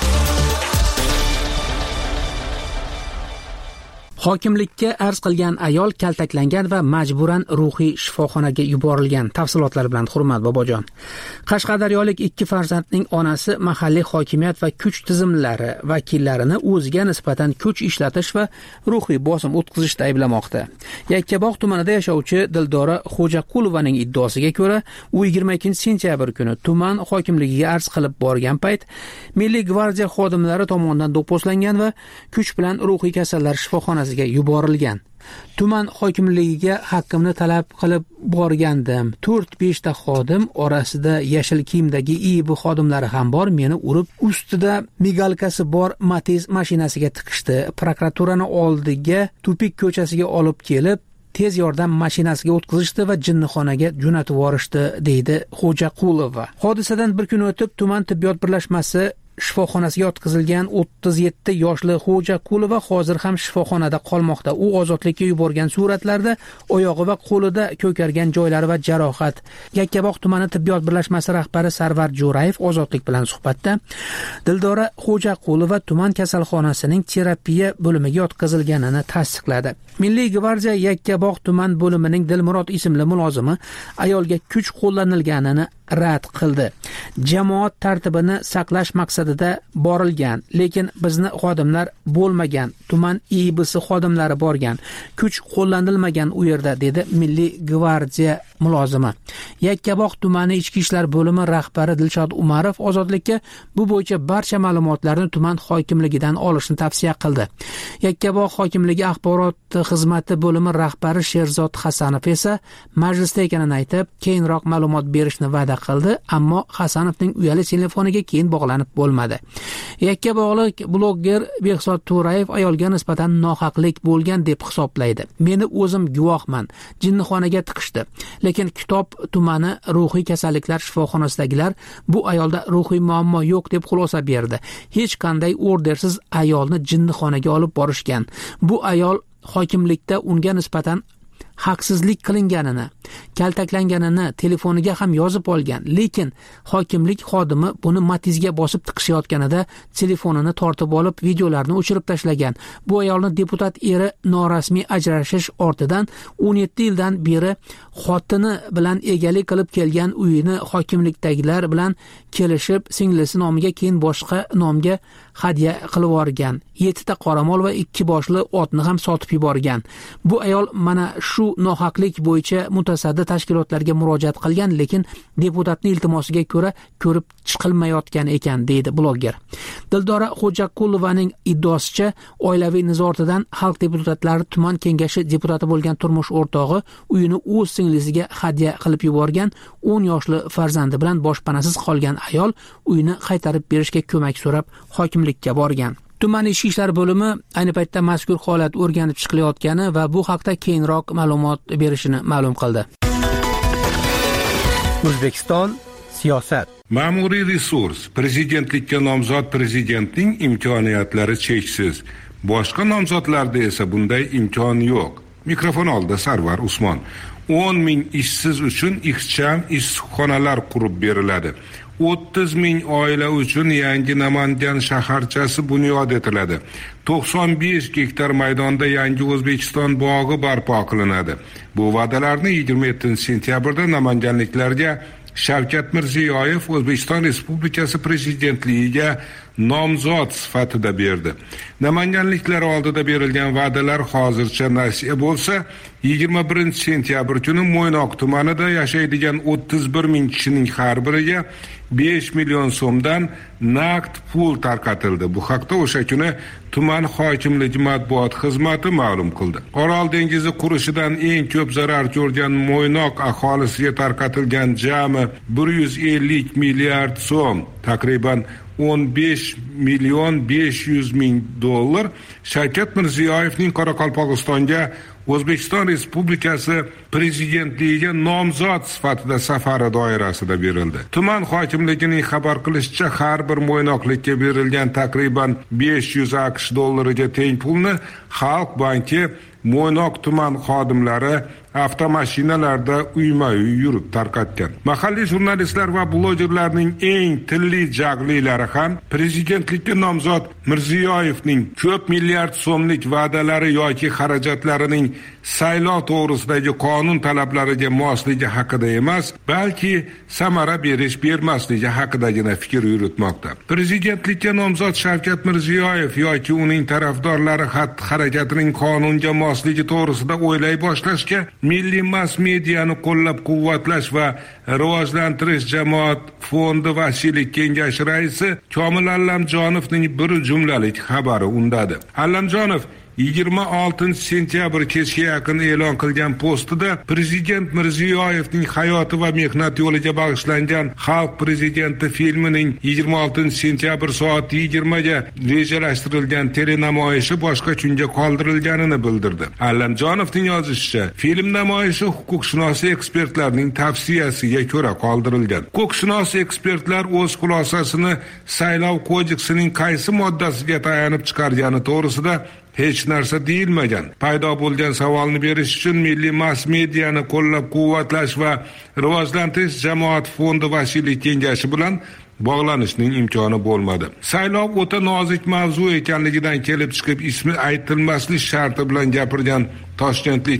Hokimlikka arz qilgan ayol kaltaklangan va majburan ruhiy shifoxonaga yuborilgan. Tafsilotlar bilan Hurmat Bobojon. Qashqadaryolik 2 farzandning onasi mahalliy hokimiyat va kuch tizimlari vakillarini o'ziga nisbatan kuch ishlatish va ruhiy bosim o'tkazishda ayblamoqda. Yakkabog' tumanida yashovchi Dildora Xo'jaqulovaning iddaosiga ko'ra, u 22-sentyabr kuni tuman hokimligiga arz qilib borgan payt Milliy gvardiya xodimlari tomonidan do'pposlangan va kuch bilan ruhiy kasallar shifoxonasiga yuborilgan. Tuman hokimligiga haqqimni talab qilib borgandim. 4-5 ta xodim orasida yashil kiyimdagi IB xodimlari ham bor. Meni urib, ustida migalkasi bor Matiz mashinasiga tiqishdi. Prokuraturani oldiga Tupik ko'chasiga olib kelib, tez yordam mashinasiga o'tkazishdi va jinnixonaga jo'natib yuborishdi, deydi Xo'jaqulova. Hodisadan bir kun o'tib tuman tibbiyot birlashmasi shifoxonasiga yotqizilgan 37 yoshli Xo'jaqulova hozir ham shifoxonada qolmoqda. U ozodlikka yuborgan suratlarda oyog'i va qo'lida ko'kargan joylari va jarohat. Yakkabog' tumani tibbiyot birlashmasi rahbari Sarvar Jo'rayev ozodlik bilan suhbatda Dildora Xo'jaqulova tuman kasalxonasining terapiya bo'limiga yotqizilganini tasdiqladi. Milliy gvardiya Yakkabog' tuman bo'limining Dilmurod ismli mulozimi ayolga kuch qo'llanilganini rad qildi. Jamoat tartibini saqlash maqsadida borilgan, lekin bizni xodimlar bo'lmagan, tuman IBsi xodimlari borgan, kuch qo'llanilmagan u yerda, dedi Milliy gvardiya mulozimi. Yakkabog' tumani ichki ishlar bo'limi rahbari Dilshod Umarov ozodlikka bu bo'yicha barcha ma'lumotlarni tuman hokimligidan olishni tavsiya qildi. Yakkabog' hokimligi axborot xizmati bo'limi rahbari Sherzod Hasanov esa majlisda ekanini aytib, keyinroq ma'lumot berishni va'da qildi, ammo Hasanovning uyali telefoniga keyin bog'lanib bo'lmadi. Yakkabog'lik blogger Behzod To'rayev ayolga nisbatan nohaqlik bo'lgan deb hisoblaydi. Meni o'zim guvohman. Jinnixonaga tiqishdi. Lekin Kitob tumani ruhiy kasalliklar shifoxonasidagilar bu ayolda ruhiy muammo yo'q deb xulosa berdi. Hech qanday ordersiz ayolni jinnixonaga olib borishgan. Bu ayol hokimlikda unga nisbatan haqsizlik qilinganini, kaltaklanganini telefoniga ham yozib olgan, lekin hokimlik xodimi buni Matizga bosib tiqishayotganida telefonini tortib olib videolarni o'chirib tashlagan. Bu ayolning deputat eri norasmiy ajrashish ortidan 17 yildan beri xotini bilan egalik qilib kelgan uyini hokimlikdagilar bilan kelishib, singlisi nomiga keyin boshqa nomga hadya qilib yuborgan. 7 ta qoramol va 2 boshli otni ham sotib yuborgan. Bu ayol mana shu nohaqlik bo'yicha mutasaddi tashkilotlarga murojaat qilgan, lekin deputatning iltimosiga ko'ra ko'rib chiqilmayotgan ekan, deydi blogger. Dildora Xo'jaqulovaning iddaosicha oilaviy nizo ortidan xalq deputatlari tuman kengashi deputati bo'lgan turmush o'rtog'i uyini o'z singlisiga hadya qilib yuborgan. 10 yoshli farzandi bilan boshpanasiz qolgan ayol uyini qaytarib berishga ko'mak so'rab hokimlikka borgan. Tuman ichki ishlar bo'limi ayni paytda mazkur holat o'rganib chiqilayotgani va bu haqda keyinroq ma'lumot berishini ma'lum qildi. O'zbekiston siyosat. Ma'muriy resurs. Prezidentlikka nomzod prezidentning imkoniyatlari cheksiz. Boshqa nomzodlarda esa bunday imkon yo'q. Mikrofon oldida Sarvar Usmon. 10 ming ishsiz uchun ixcham issiqxonalar qurib beriladi. 30 ming oila uchun yangi Namangan shaharchasi bunyod etiladi. 95 gektar maydonda yangi O'zbekiston bog'i barpo qilinadi. Bu va'dalarni 27-sentyabrda namanganliklarga Shavkat Mirziyoyev O'zbekiston Respublikasi prezidentligiga nomzod sifatida berdi. Namanganliklar oldida berilgan va'dalar hozircha nasiya bo'lsa, 21 sentyabr kuni Mo'ynoq tumanida yashaydigan 31 ming kishining har biriga 5 million so'mdan naqd pul tarqatildi. Bu haqda o'sha kuni tuman hokimligi matbuot xizmati ma'lum qildi. Orol dengizi qurishidan eng ko'p zarar ko'rgan Mo'ynoq aholisiga tarqatilgan jami 150 milliard so'm, taqriban 15 million 500 ming dollar Shavkat Mirziyoyevning Qoraqalpog'istonga O'zbekiston Respublikasi prezidentligiga nomzod sifatida safari doirasida berildi. Tuman hokimligining xabar qilishicha, har bir mo'ynoqlikka berilgan taqriban 500 AQSh dollariga teng pulni Xalq banki Mo'ynoq tuman xodimlari avtomashinalarda uyma-uy yurib tarqatgan. Mahalliy jurnalistlar va blogerlarning eng tilli jaglilari ham prezidentlikka nomzod Mirziyoyevning ko'p milliard so'mlik va'dalari yoki xarajatlarining saylov to'g'risidagi qonun talablariga mosligi haqida emas, balki samara bermasligi haqidagina fikr yuritmoqda. Prezidentlikka nomzod Shavkat Mirziyoyev yoki uning tarafdorlari xatti-harakatining qonunga mosligi to'g'risida o'ylay boshlashga Milliy mass mediani qo'llab-quvvatlash va rivojlantirish jamoat fondi vasiylik kengashi raisi Komil Allamjonovning bir jumlalik xabari undadi. Allamjonov 26 sentyabr kechga yaqin e'lon qilgan postida Prezident Mirziyoyevning hayoti va mehnat yo'liga bag'ishlangan Xalq prezidenti filmining 26 sentyabr soat 20 ga rejalashtirilgan telenamoyishi boshqa kunga qoldirilganini bildirdi. Allamjonovning yozishicha, film namoyishi huquqshunos ekspertlarning tavsiyasiga ko'ra qoldirilgan. Huquqshunos ekspertlar o'z xulosasini Saylov kodeksining qaysi moddasiga tayanib chiqargani to'g'risida hech narsa deyilmagan. Paydo bo'lgan savolni berish uchun Milliy mass mediani qo'llab-quvvatlash va rivojlantirish jamoat fondi vasiylik kengashi bilan bog'lanishning imkoni bo'lmadi. Saylov o'ta nozik mavzu ekanligidan kelib chiqib ismi aytilmaslik sharti bilan gapirgan Toshkentlik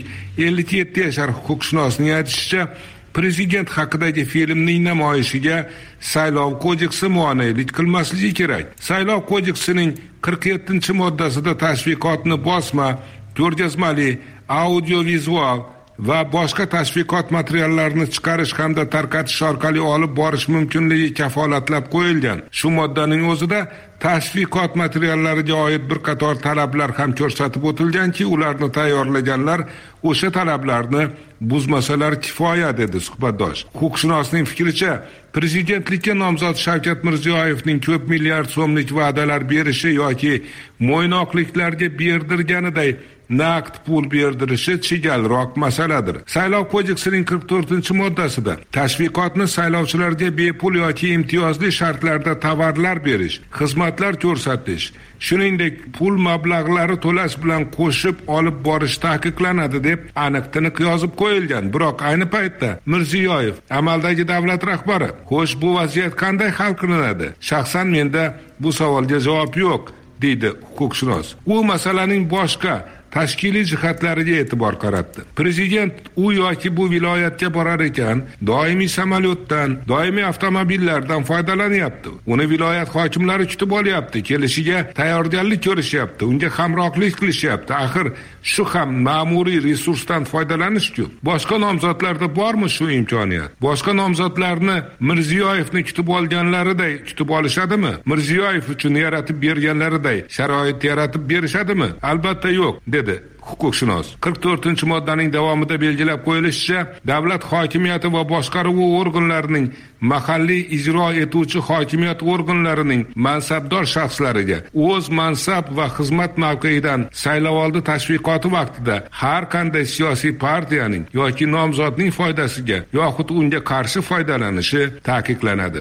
57 yashar huquqshunosning aytishicha, prezident haqidagi filmning namoyishiga Saylov kodeksi muonalik qilmasligi kerak. Saylov kodeksining 47-moddasida tashviqotni bosma, ko'rgazmali, audio-vizual va boshqa tashviqot materiallarini chiqarish hamda tarqatish orqali olib borish mumkinligi kafolatlab qo'yilgan. Shu moddaning o'zida tashviqot materiallariga oid bir qator talablar ham ko'rsatib o'tilganki, ularni tayyorlaganlar o'sha talablarni buzmasalar kifoya, dedi suhbatdosh. Huquqshunosning fikricha, prezidentlikka nomzod Shavkat Mirziyoyevning ko'p milliard so'mlik va'dalar berishi yoki mo'ynoqliklarga berdirganiday naqd pul berdirishi chigalroq masaladir. Saylov kodeksining 44-moddasida tashviqotni saylovchilarga bepul yoki imtiyozli shartlarda tovarlar berish, xizmatlar ko'rsatish, shuningdek pul mablag'lari to'lash bilan qo'shib olib borish taqiqlanadi deb aniq-tiniq yozib qo'yilgan. Biroq ayni paytda Mirziyoyev amaldagi davlat rahbari. Xo'sh, bu vaziyat qanday hal qilinadi? Shaxsan menda bu savolga javob yo'q, deydi huquqshunos. U masalaning boshqa tashkiliy jihatlariga e'tibor qaratdi. Prezident u yoki bu viloyatga borar ekan, doimiy samolyotdan, doimiy avtomobillardan foydalanyapti. Uni viloyat hokimlari kutib olyapti, kelishiga tayyorgarlik ko'rishyapti, unga hamrohlik qilishyapti. Axir shu ham ma'muriy resursdan foydalanish-ku. Boshqa nomzodlarda bormi shu imkoniyat? Boshqa nomzodlarni Mirziyoyevni kutib olganlariday kutib olishadimi? Mirziyoyev uchun yaratib berganlariday sharoit yaratib berishadimi? Albatta yo'q, dedi huquqshunos. 44-moddaning davomida belgilab qo'yilishicha, davlat hokimiyati va boshqaruvi organlarining mahalliy ijro etuvchi hokimiyat organlarining mansabdor shaxslariga o'z mansab va xizmat mavqeidan saylovoldi tashviqoti vaqtida har qanday siyosiy partiyaning yoki nomzodning foydasiga yoxud unga qarshi foydalanishi taqiqlanadi.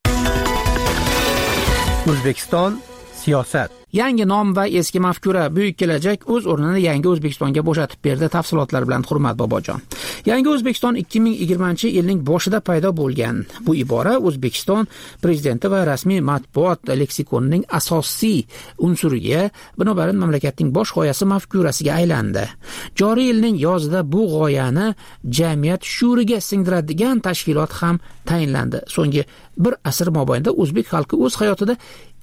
O'zbekiston siyosat. Yangi nom va eski mafkura buyuk kelajak o'z o'rnini yangi O'zbekistonga bo'shatib berdi. Tafsilotlar bilan Hurmat Bobojon. Yangi O'zbekiston 2020-yilning boshida paydo bo'lgan. Bu ibora O'zbekiston prezidenti va rasmiy matbuot leksikonining asosiy unsuriga, binobarin mamlakatning bosh g'oyasi mafkurasiga aylandi. Joriy yilning yozida bu g'oyani jamiyat shuuriga singdiradigan tashkilot ham tayinlandi. So'nggi bir asr mobaynida o'zbek xalqi o'z hayotida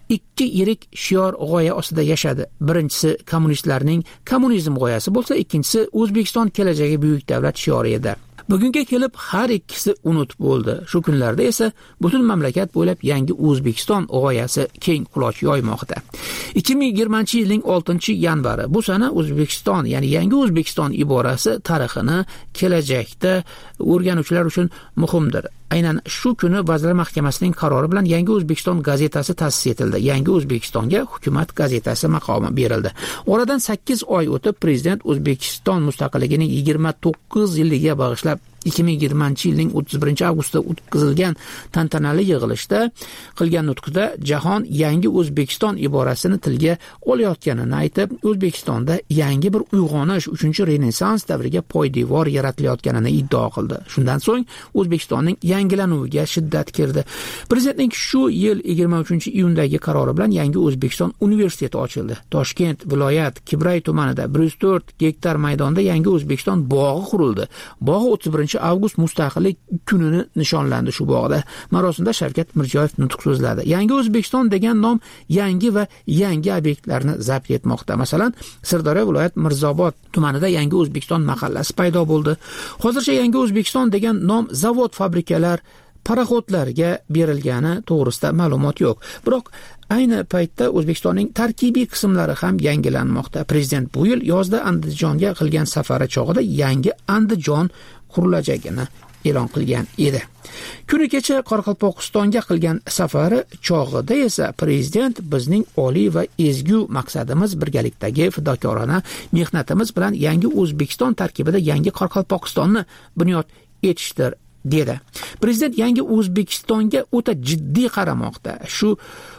ikki yirik shior g'oya ostida yashadi. Birinchisi kommunistlarning kommunizm g'oyasi bo'lsa, ikkinchisi O'zbekiston kelajagi buyuk davlat shiori edi. Bugunga kelib har ikkisi unutib bo'ldi. Shu kunlarda esa butun mamlakat bo'ylab yangi O'zbekiston g'oyasi keng quloch yoymoqda. 2020-yilning 6-yanvari bu sana O'zbekiston, ya'ni yangi O'zbekiston iborasi tarixini kelajakda o'rganuvchilar uchun muhimdir. Aynan shu kuni Vazirlar Mahkamasining qarori bilan Yangi O'zbekiston gazetasi ta'sis etildi. Yangi O'zbekistonga hukumat gazetasi maqomi berildi. Oradan 8 oy o'tib prezident O'zbekiston mustaqilligining 29 yilligiga bag'ishlab 2020-yilning 31-avgustida o'tkazilgan tantanali yig'ilishda qilgan nutqida jahon yangi O'zbekiston iborasini tilga olayotganini aytib, O'zbekistonda yangi bir uyg'onish, 3-renessans davriga poydevor yaratilayotganini iddao qildi. Shundan so'ng O'zbekistonning yangilanuviga shiddat kirdi. Prezidentning shu yil 23-iyundagi qarori bilan Yangi O'zbekiston universiteti ochildi. Toshkent viloyat Kibray tumanida 104 gektar maydonda Yangi O'zbekiston bog'i qurildi. Bog' 31-avgust mustaqillik kunini nishonlandi shu bog'da. Marosimda Shavkat Mirziyoyev nutq so'zladi. Yangi O'zbekiston degan nom yangi va yangi obyektlarni zabt etmoqda. Masalan, Sirdaryo viloyat Mirzobod tumanida Yangi O'zbekiston mahallasi paydo bo'ldi. Hozircha Yangi O'zbekiston degan nom zavod, fabrikalar, paraxodlarga berilgani to'g'risida ma'lumot yo'q. Biroq ayni paytda O'zbekistonning tarkibiy qismlari ham yangilanmoqda. Prezident bu yil yozda Andijonga qilgan safari chog'ida yangi Andijon qurilajagini e'lon qilgan edi. Kuni kecha Qoraqalpog'istonga qilgan safari chog'ida esa prezident bizning oliy va ezgu maqsadimiz birgalikdagi fidokorona mehnatimiz bilan Yangi O'zbekiston tarkibida yangi Qoraqalpog'istonni bunyod etishdir dedi. Prezident Yangi O'zbekistonga o'ta jiddiy qaramoqda. Shu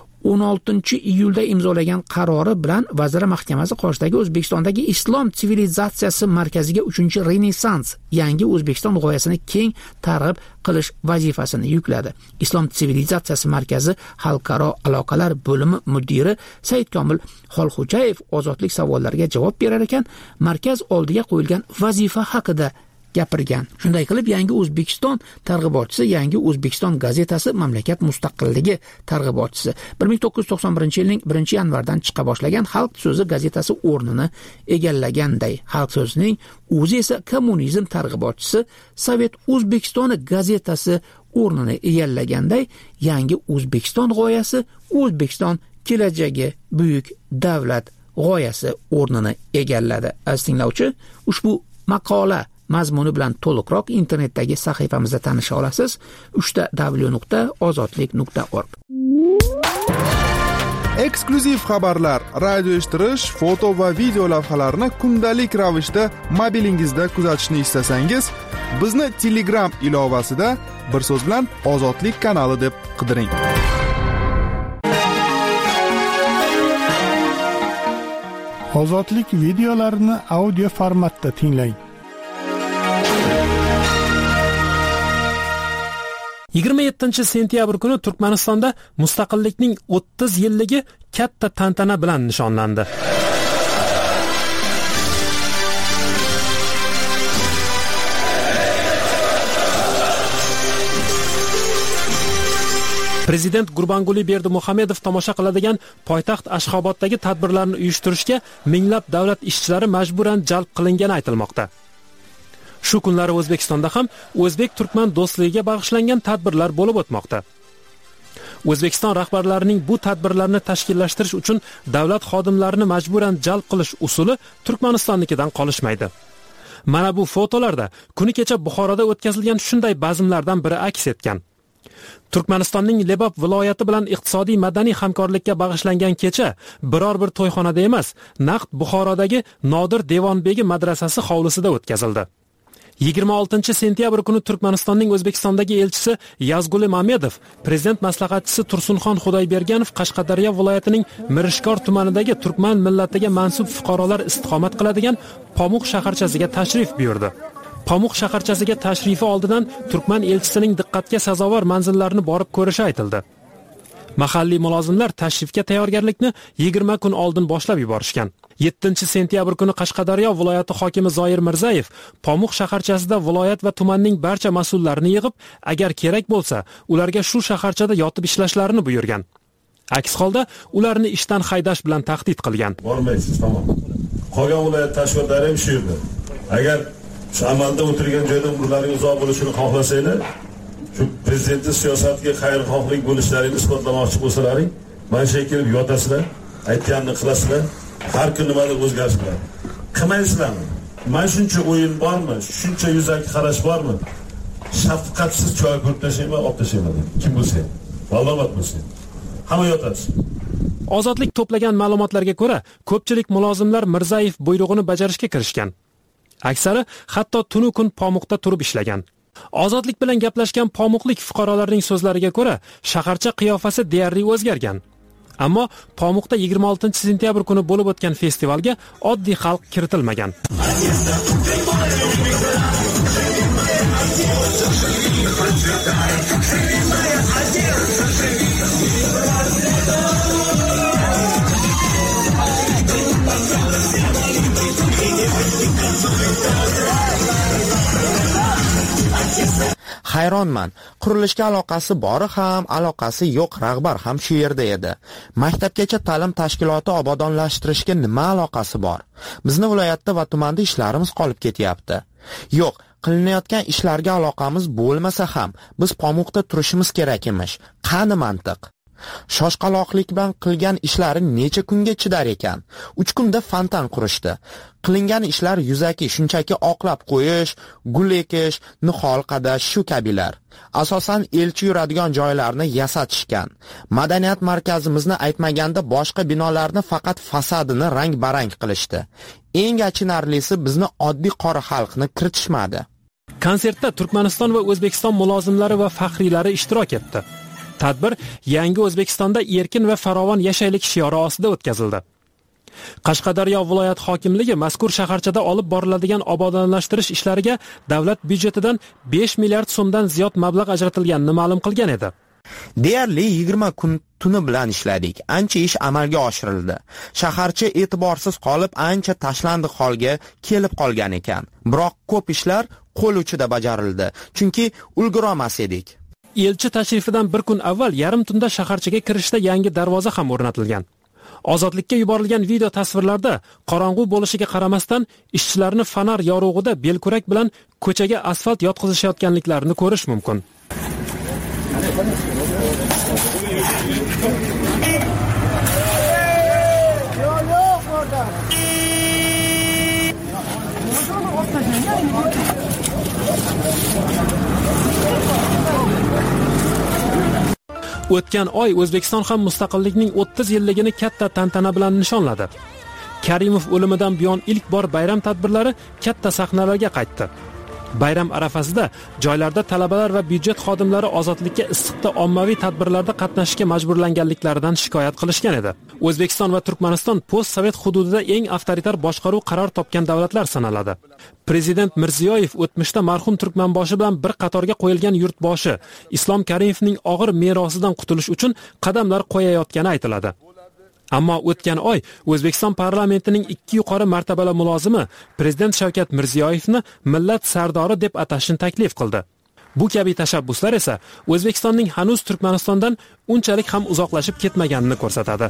16-iyulda imzolagan qarori bilan Vazirlar Mahkamasi qoshidagi O'zbekistondagi islom sivilizatsiyasi markaziga 3-renessans Yangi O'zbekiston g'oyasini keng targ'ib qilish vazifasini yukladi. Islom sivilizatsiyasi markazi xalqaro aloqalar bo'limi mudiri Saidkomil Xolxo'jayev ozodlik savollariga javob berar ekan, markaz oldiga qo'yilgan vazifa haqida gapirgan. Shunday qilib Yangi O'zbekiston targ'ibotchisi, Yangi O'zbekiston gazetasi mamlakat mustaqilligi targ'ibotchisi 1991-yilning 1-yanvardan chiqa boshlagan Xalq so'zi gazetasi o'rnini egallaganday, Xalq so'zining o'zi esa kommunizm targ'ibotchisi Sovet O'zbekistoni gazetasi o'rnini egallaganday, Yangi O'zbekiston g'oyasi O'zbekiston kelajagi buyuk davlat g'oyasi o'rnini egalladi. Aziz tinglovchi, ushbu maqola mazmuni bilan to'liqroq internetdagi sahifamizda tanisha olasiz. www.ozodlik.org. Eksklyuziv xabarlar, radio eshittirish, foto va video lavhalarni kundalik ravishda mobilingizda kuzatishni istasangiz, bizni Telegram ilovasida bir so'z bilan Ozodlik kanali deb qidiring. Ozodlik videolarini audio formatda tinglang. 27-sentyabr kuni Turkmanistonda mustaqillikning 30 yilligi katta tantana bilan nishonlandi. Prezident Gurbanguli Berdimuhamedov tomosha qiladigan poytaxt Ashxoboddagi tadbirlarni uyushtirishga minglab davlat ishchilari majburan jalb qilingani aytilmoqda. Shu kunlari O'zbekistonda ham o'zbek-turkman do'stligiga bag'ishlangan tadbirlar bo'lib o'tmoqda. O'zbekiston rahbarlarining bu tadbirlarni tashkillashtirish uchun davlat xodimlarini majburan jalb qilish usuli Turkmanistonnikidan qolishmaydi. Mana bu fotolarda kuni kecha Buxoroda o'tkazilgan shunday bazmlardan biri aks etgan. Turkmanistonning Lebap viloyati bilan iqtisodiy madaniy hamkorlikka bag'ishlangan kecha biror bir to'yxonada emas, naqd Buxorodagi Nodir Devonbegi madrasasi hovlisida o'tkazildi. 26-sentyabr kuni Turkmanistonning O'zbekistondagi elchisi Yazguli Mamedov, prezident maslahatchisi Tursunxon Xudoyberganov Qashqadaryo viloyatining Mirishkor tumanidagi turkman millatiga mansub fuqarolar istiqomat qiladigan Pomuq shaharchasiga tashrif buyurdi. Pomuq shaharchasiga tashrifi oldidan turkman elchisining diqqatga sazovor manzillarni borib ko'rishi aytildi. Mahalliy mulozimlar tashrifga tayyorgarlikni 20 kun oldin boshlab yuborishgan. 7-sentyabr kuni Qashqadaryo viloyati hokimi Zoir Mirzayev Pomuq shaharchasida viloyat va tumanning barcha mas'ullarini yig'ib, agar kerak bo'lsa, ularga shu shaharchada yotib ishlashlarini buyurgan. Aks holda ularni ishdan haydash bilan tahdid qilgan. Bormaysiz, tamom. Qolgan viloyat tashkilotlari ham shu yerda. Agar shu amalda o'tirgan joyda umrlaring uzoq bo'lishini xohlasanglar, shu prezidentning siyosatiga xayrixohlik bo'lishlarini isbotlamoqchi bo'lsalaring, mana shu kelib yotasizlar, aytganini qilasizlar, har kun nimadir o'zgarish bo'ladi. Qilmaysizlarmi? Mana shuncha o'yin bormi? Shuncha yuzaki qarash bormi? Shafqatsiz choy ko'rib tashlayman, olib tashlayman. Kim bo'lsa, ma'lumot bo'lsa. Hamma yotadi. Ozodlik to'plagan ma'lumotlarga ko'ra, ko'pchilik mulozimlar Mirzayev buyrug'ini bajarishga kirishgan. Aksari hatto tunu kun Pomuqda turib ishlagan. Ozodlik bilan gaplashgan pomuqlik fuqarolarning so'zlariga ko'ra, shaharcha qiyofasi deyarli o'zgargan. Ammo Pomuqda 26-sentyabr kuni bo'lib o'tgan festivalga oddiy xalq kiritilmagan. Hayronman. Qurilishga aloqasi bori ham, aloqasi yo'q rahbar ham shu yerda edi. Maktabgacha ta'lim tashkiloti obodonlashtirishga nima aloqasi bor? Bizni viloyatda va tumanda ishlarimiz qolib ketyapti. Yo'q, qilinayotgan ishlarga aloqamiz bo'lmasa ham, biz Pomuqda turishimiz kerak emish. Qani mantiq? Shoshqaloqlik bilan qilgan ishlari necha kunga chidar ekan? 3 kunda fontan qurishdi. Qilingan ishlar yuzaki, shunchaki oqlab qo'yish, gul ekish, nihol qadash shu kabilar. Asosan elchi yuradigan joylarni yasatishgan. Madaniyat markazimizni aytmaganda boshqa binolarni faqat fasadini rang-barang qilishdi. Eng achinarlisi bizni oddiy qora xalqni kiritishmadi. Konsertda Turkmaniston va O'zbekiston mulozimlari va faxriylari ishtirok etdi. Tadbir yangi O'zbekistonda erkin va farovon yashaylik shiori ostida o'tkazildi. Qashqadaryo viloyat hokimligi mazkur shaharchada olib boriladigan obodonlashtirish ishlariga davlat byudjetidan 5 milliard so'mdan ziyod mablag' ajratilganini ma'lum qilgan edi. Deyarli 20 kun tuni bilan ishladik. Ancha ish amalga oshirildi. Shaharcha e'tiborsiz qolib, ancha tashlandiq holga kelib qolgan ekan. Biroq ko'p ishlar qo'l uchida bajarildi, chunki ulgurolmas edik. Elchi tashrifidan bir kun avval yarim tunda shaharchaga kirishda yangi darvoza ham o'rnatilgan. Ozodlikka yuborilgan video tasvirlarda qorong'u bo'lishiga qaramasdan ishchilarni fonar yorug'ida belkurak bilan ko'chaga asfalt yotqizishayotganliklarini ko'rish mumkin. O'tgan oy O'zbekiston ham mustaqillikning 30 yilligini katta tantana bilan nishonladi. Karimov o'limidan buyon ilk bor bayram tadbirlari katta sahnalarga qaytdi. Bayram arafasida joylarda talabalar va byudjet xodimlari ozodlikka issiqda ommaviy tadbirlarda qatnashishga majburlanganliklaridan shikoyat qilishgan edi. O'zbekiston va Turkmaniston post-sovet hududida eng avtoritar boshqaruv qaror topgan davlatlar sanaladi. Prezident Mirziyoyev o'tmishda marhum Turkmanboshi bilan bir qatorga qo'yilgan yurtboshi Islom Karimovning og'ir merosidan qutulish uchun qadamlar qo'yayotgani aytiladi. Ammo o'tgan oy O'zbekiston parlamentining 2 yuqori martabali mulozimi prezident Shavkat Mirziyoyevni millat sardori deb atashni taklif qildi. Bu kabi tashabbuslar esa O'zbekistonning hanuz Turkmanistondan unchalik ham uzoqlashib ketmaganini ko'rsatadi.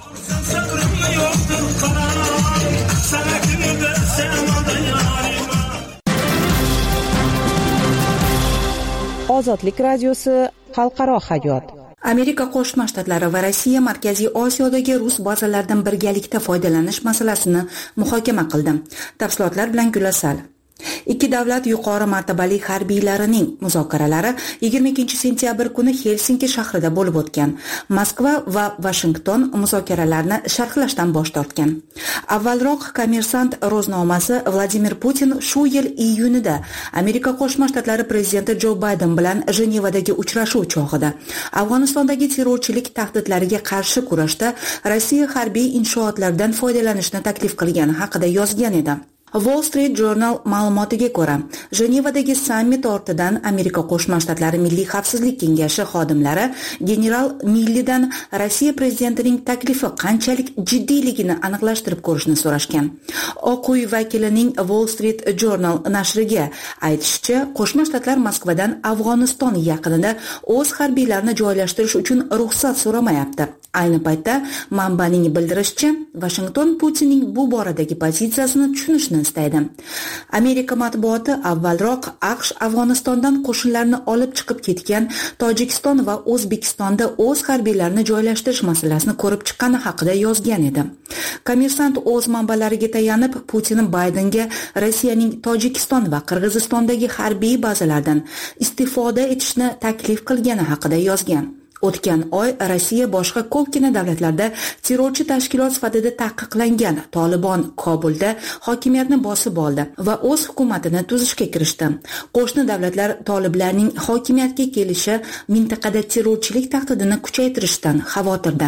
Ozodlik radiosi xalqaro hayot. Amerika Qo'shma Shtatlari va Rossiya Markaziy Osiyodagi rus bazalaridan birgalikda foydalanish masalasini muhokama qildi. Tafsilotlar bilan Gulasal. Ikki davlat yuqori martabali harbiylarining muzokaralari 22-sentyabr kuni Helsinki shahrida bo'lib o'tgan. Moskva va Washington muzokaralarni sharhlashdan bosh tortgan. Avvalroq Kommersant ro'znomasi Vladimir Putin shu yil iyunida Amerika Qo'shma Shtatlari prezidenti Jo Bayden bilan Jenevadagi uchrashuv chog'ida Afg'onistondagi terrorchilik tahdidlariga qarshi kurashda Rossiya harbiy inshootlaridan foydalanishni taklif qilgani haqida yozgan edi. Wall Street Journal ma'lumotiga ko'ra, Jenevadagi sammit ortidan Amerika Qo'shma Shtatlari Milliy xavfsizlik kengashi xodimlari general Millidan Rossiya prezidentining taklifi qanchalik jiddiyligini aniqlashtirib ko'rishni so'rashgan. Oq uy vakilining Wall Street Journal nashriga aytishicha, Qo'shma Shtatlar Moskvadan Afg'oniston yaqinida o'z harbiylarini joylashtirish uchun ruxsat so'ramayapti. Ayni paytda manbaning bildirishicha, Washington Putinning bu boradagi pozitsiyasini tushunishni istaydi. Amerika matbuoti avvalroq AQSh Afg'onistondan qo'shinlarni olib chiqib ketgan Tojikiston va O'zbekistonda o'z harbiylarini joylashtirish masalasini ko'rib chiqqani haqida yozgan edi. Kommersant o'z manbalariga tayanib, Putin Baydenga Rossiyaning Tojikiston va Qirg'izistondagi harbiy bazalardan istifoda etishni taklif qilgani haqida yozgan. O'tgan oy Rossiya boshqa ko'pgina davlatlarda terrorchi tashkilot sifatida taqiqlangan Tolibon Kobulda hokimiyatni bosib oldi va o'z hukumatini tuzishga kirishdi. Qo'shni davlatlar toliblarning hokimiyatga kelishi mintaqada terrorchilik tahdidini kuchaytirishdan xavotirda.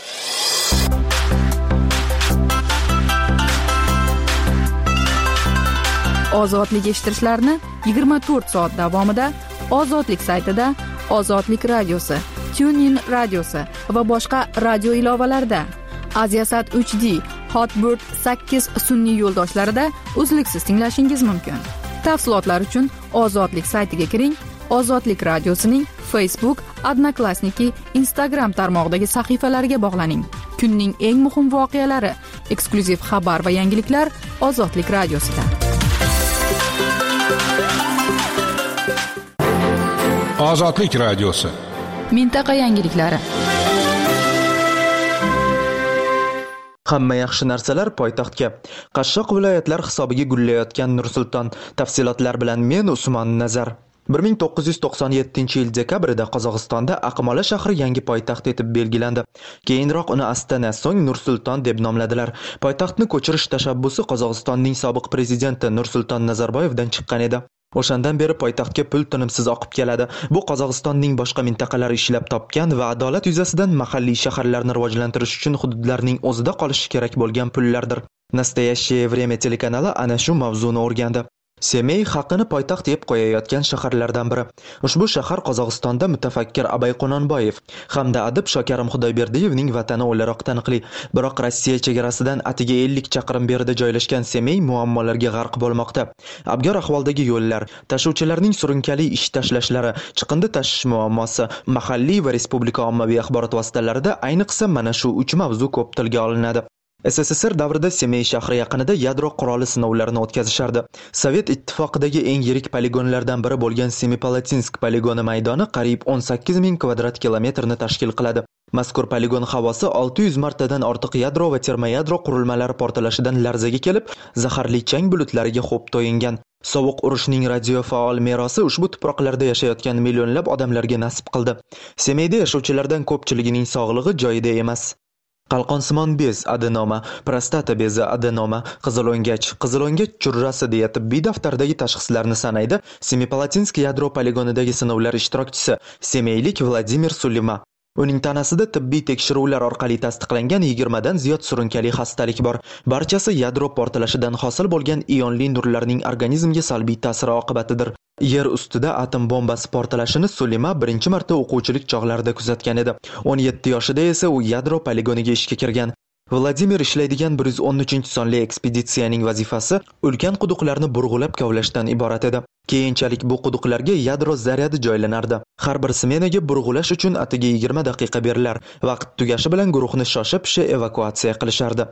Ozodlik eshittirishlarni 24 soat davomida Ozodlik saytida, Ozodlik radiosi, TuneIn radiosi va boshqa radio ilovalarida, Aziasat 3D, Hotbird 8 sun'iy yo'ldoshlarida uzluksiz tinglashingiz mumkin. Tafsilotlar uchun Ozodlik saytiga kiring. Ozodlik radiosining Facebook, Odnoklassniki, Instagram tarmog'idagi sahifalariga bog'laning. Kunning eng muhim voqealari, eksklyuziv xabar va yangiliklar Ozodlik radiosida. Ozodlik radiosi. Mintaqa yangiliklari. Hamma yaxshi narsalar poytaxtga. Qashshoq viloyatlar hisobiga gullayotgan Nur-Sulton. Tafsilotlar bilan men Usmon Nazar. 1997-yil dekabrida Qozog'istonda Aqmola shahri yangi poytaxt etib belgilandi. Keyinroq uni Astana, so'ng Nur-Sulton deb nomladilar. Poytaxtni ko'chirish tashabbusi Qozog'istonning sobiq prezidenti Nur-Sulton Nazarboyevdan chiqqan edi. O'shandan beri poytaxtga pul tinimsiz oqib keladi. Bu Qozog'istonning boshqa mintaqalari ishlab topgan va adolat yuzasidan mahalliy shaharlarni rivojlantirish uchun hududlarning o'zida qolishi kerak bo'lgan pullardir. Nastoящее время telekanali ana shu mavzuni o'rgandi. Semey haqini poytaxt deb qo'yayotgan shaharlardan biri. Ushbu shahar Qozog'istonda mutafakkir Abay Qononboyev hamda adib Shokarim Xudoyberdiyevning vatani o'laroq taniqli. Biroq Rossiya chegarasidan atiga 50 chaqirim berida joylashgan Semey muammolarga g'arq bo'lmoqda. Abgor ahvoldagi yo'llar, tashuvchilarning surunkali ish tashlashlari, chiqindi tashish muammosi, mahalliy va respublika ommaviy axborot vositalarida ayniqsa mana shu 3 mavzu ko'p tilga olinadi. SSSR davrida Semey shahri yaqinida yadro quroli sinovlarini o'tkazishardi. Sovet ittifoqidagi eng yirik poligonlardan biri bo'lgan Semipalatinsk poligoni maydoni qariyb 18 ming kvadrat kilometrni tashkil qiladi. Mazkur poligon havosi 600 martadan ortiq yadro va termoyadro qurilmalari portlashidan larzaga kelib, zaharli chang bulutlariga xo'p to'yingan. Sovuq urushning radiofaol merosi ushbu tuproqlarda yashayotgan millionlab odamlarga nasib qildi. Semeyda yashovchilardan ko'pchiligining sog'lig'i joyida emas. Qalqonsimon bez adenoma, prostata bezi adenoma, qizil'o'ngach churrasi deya tibbiy daftardagi tashxislarni sanaydi Semipalatinsk yadro poligonidagi sinovlar ishtirokchisi semeylik Vladimir Sulima. Uning tanasida tibbiy tekshiruvlar orqali tasdiqlangan 20 dan ziyod surunkali xastalik bor. Barchasi yadro portlashidan hosil bo'lgan ionli nurlarning organizmga salbiy ta'siri oqibatidir. Yer ustida atom bombasi portlashini Sulima birinchi marta o'quvchilik chog'larida kuzatgan edi. 17 yoshida esa u yadro poligoniga ishga kirgan. Vladimir ishlaydigan 113-sonli ekspeditsiyaning vazifasi ulkan quduqlarni burg'ulab kovlashdan iborat edi. Keyinchalik bu quduqlarga yadro zaryadi joylanardi. Har bir smenaga burg'ulash uchun atiga 20 daqiqa berilar. Vaqt tugashi bilan guruhni shosha-pisha evakuatsiya qilishardi.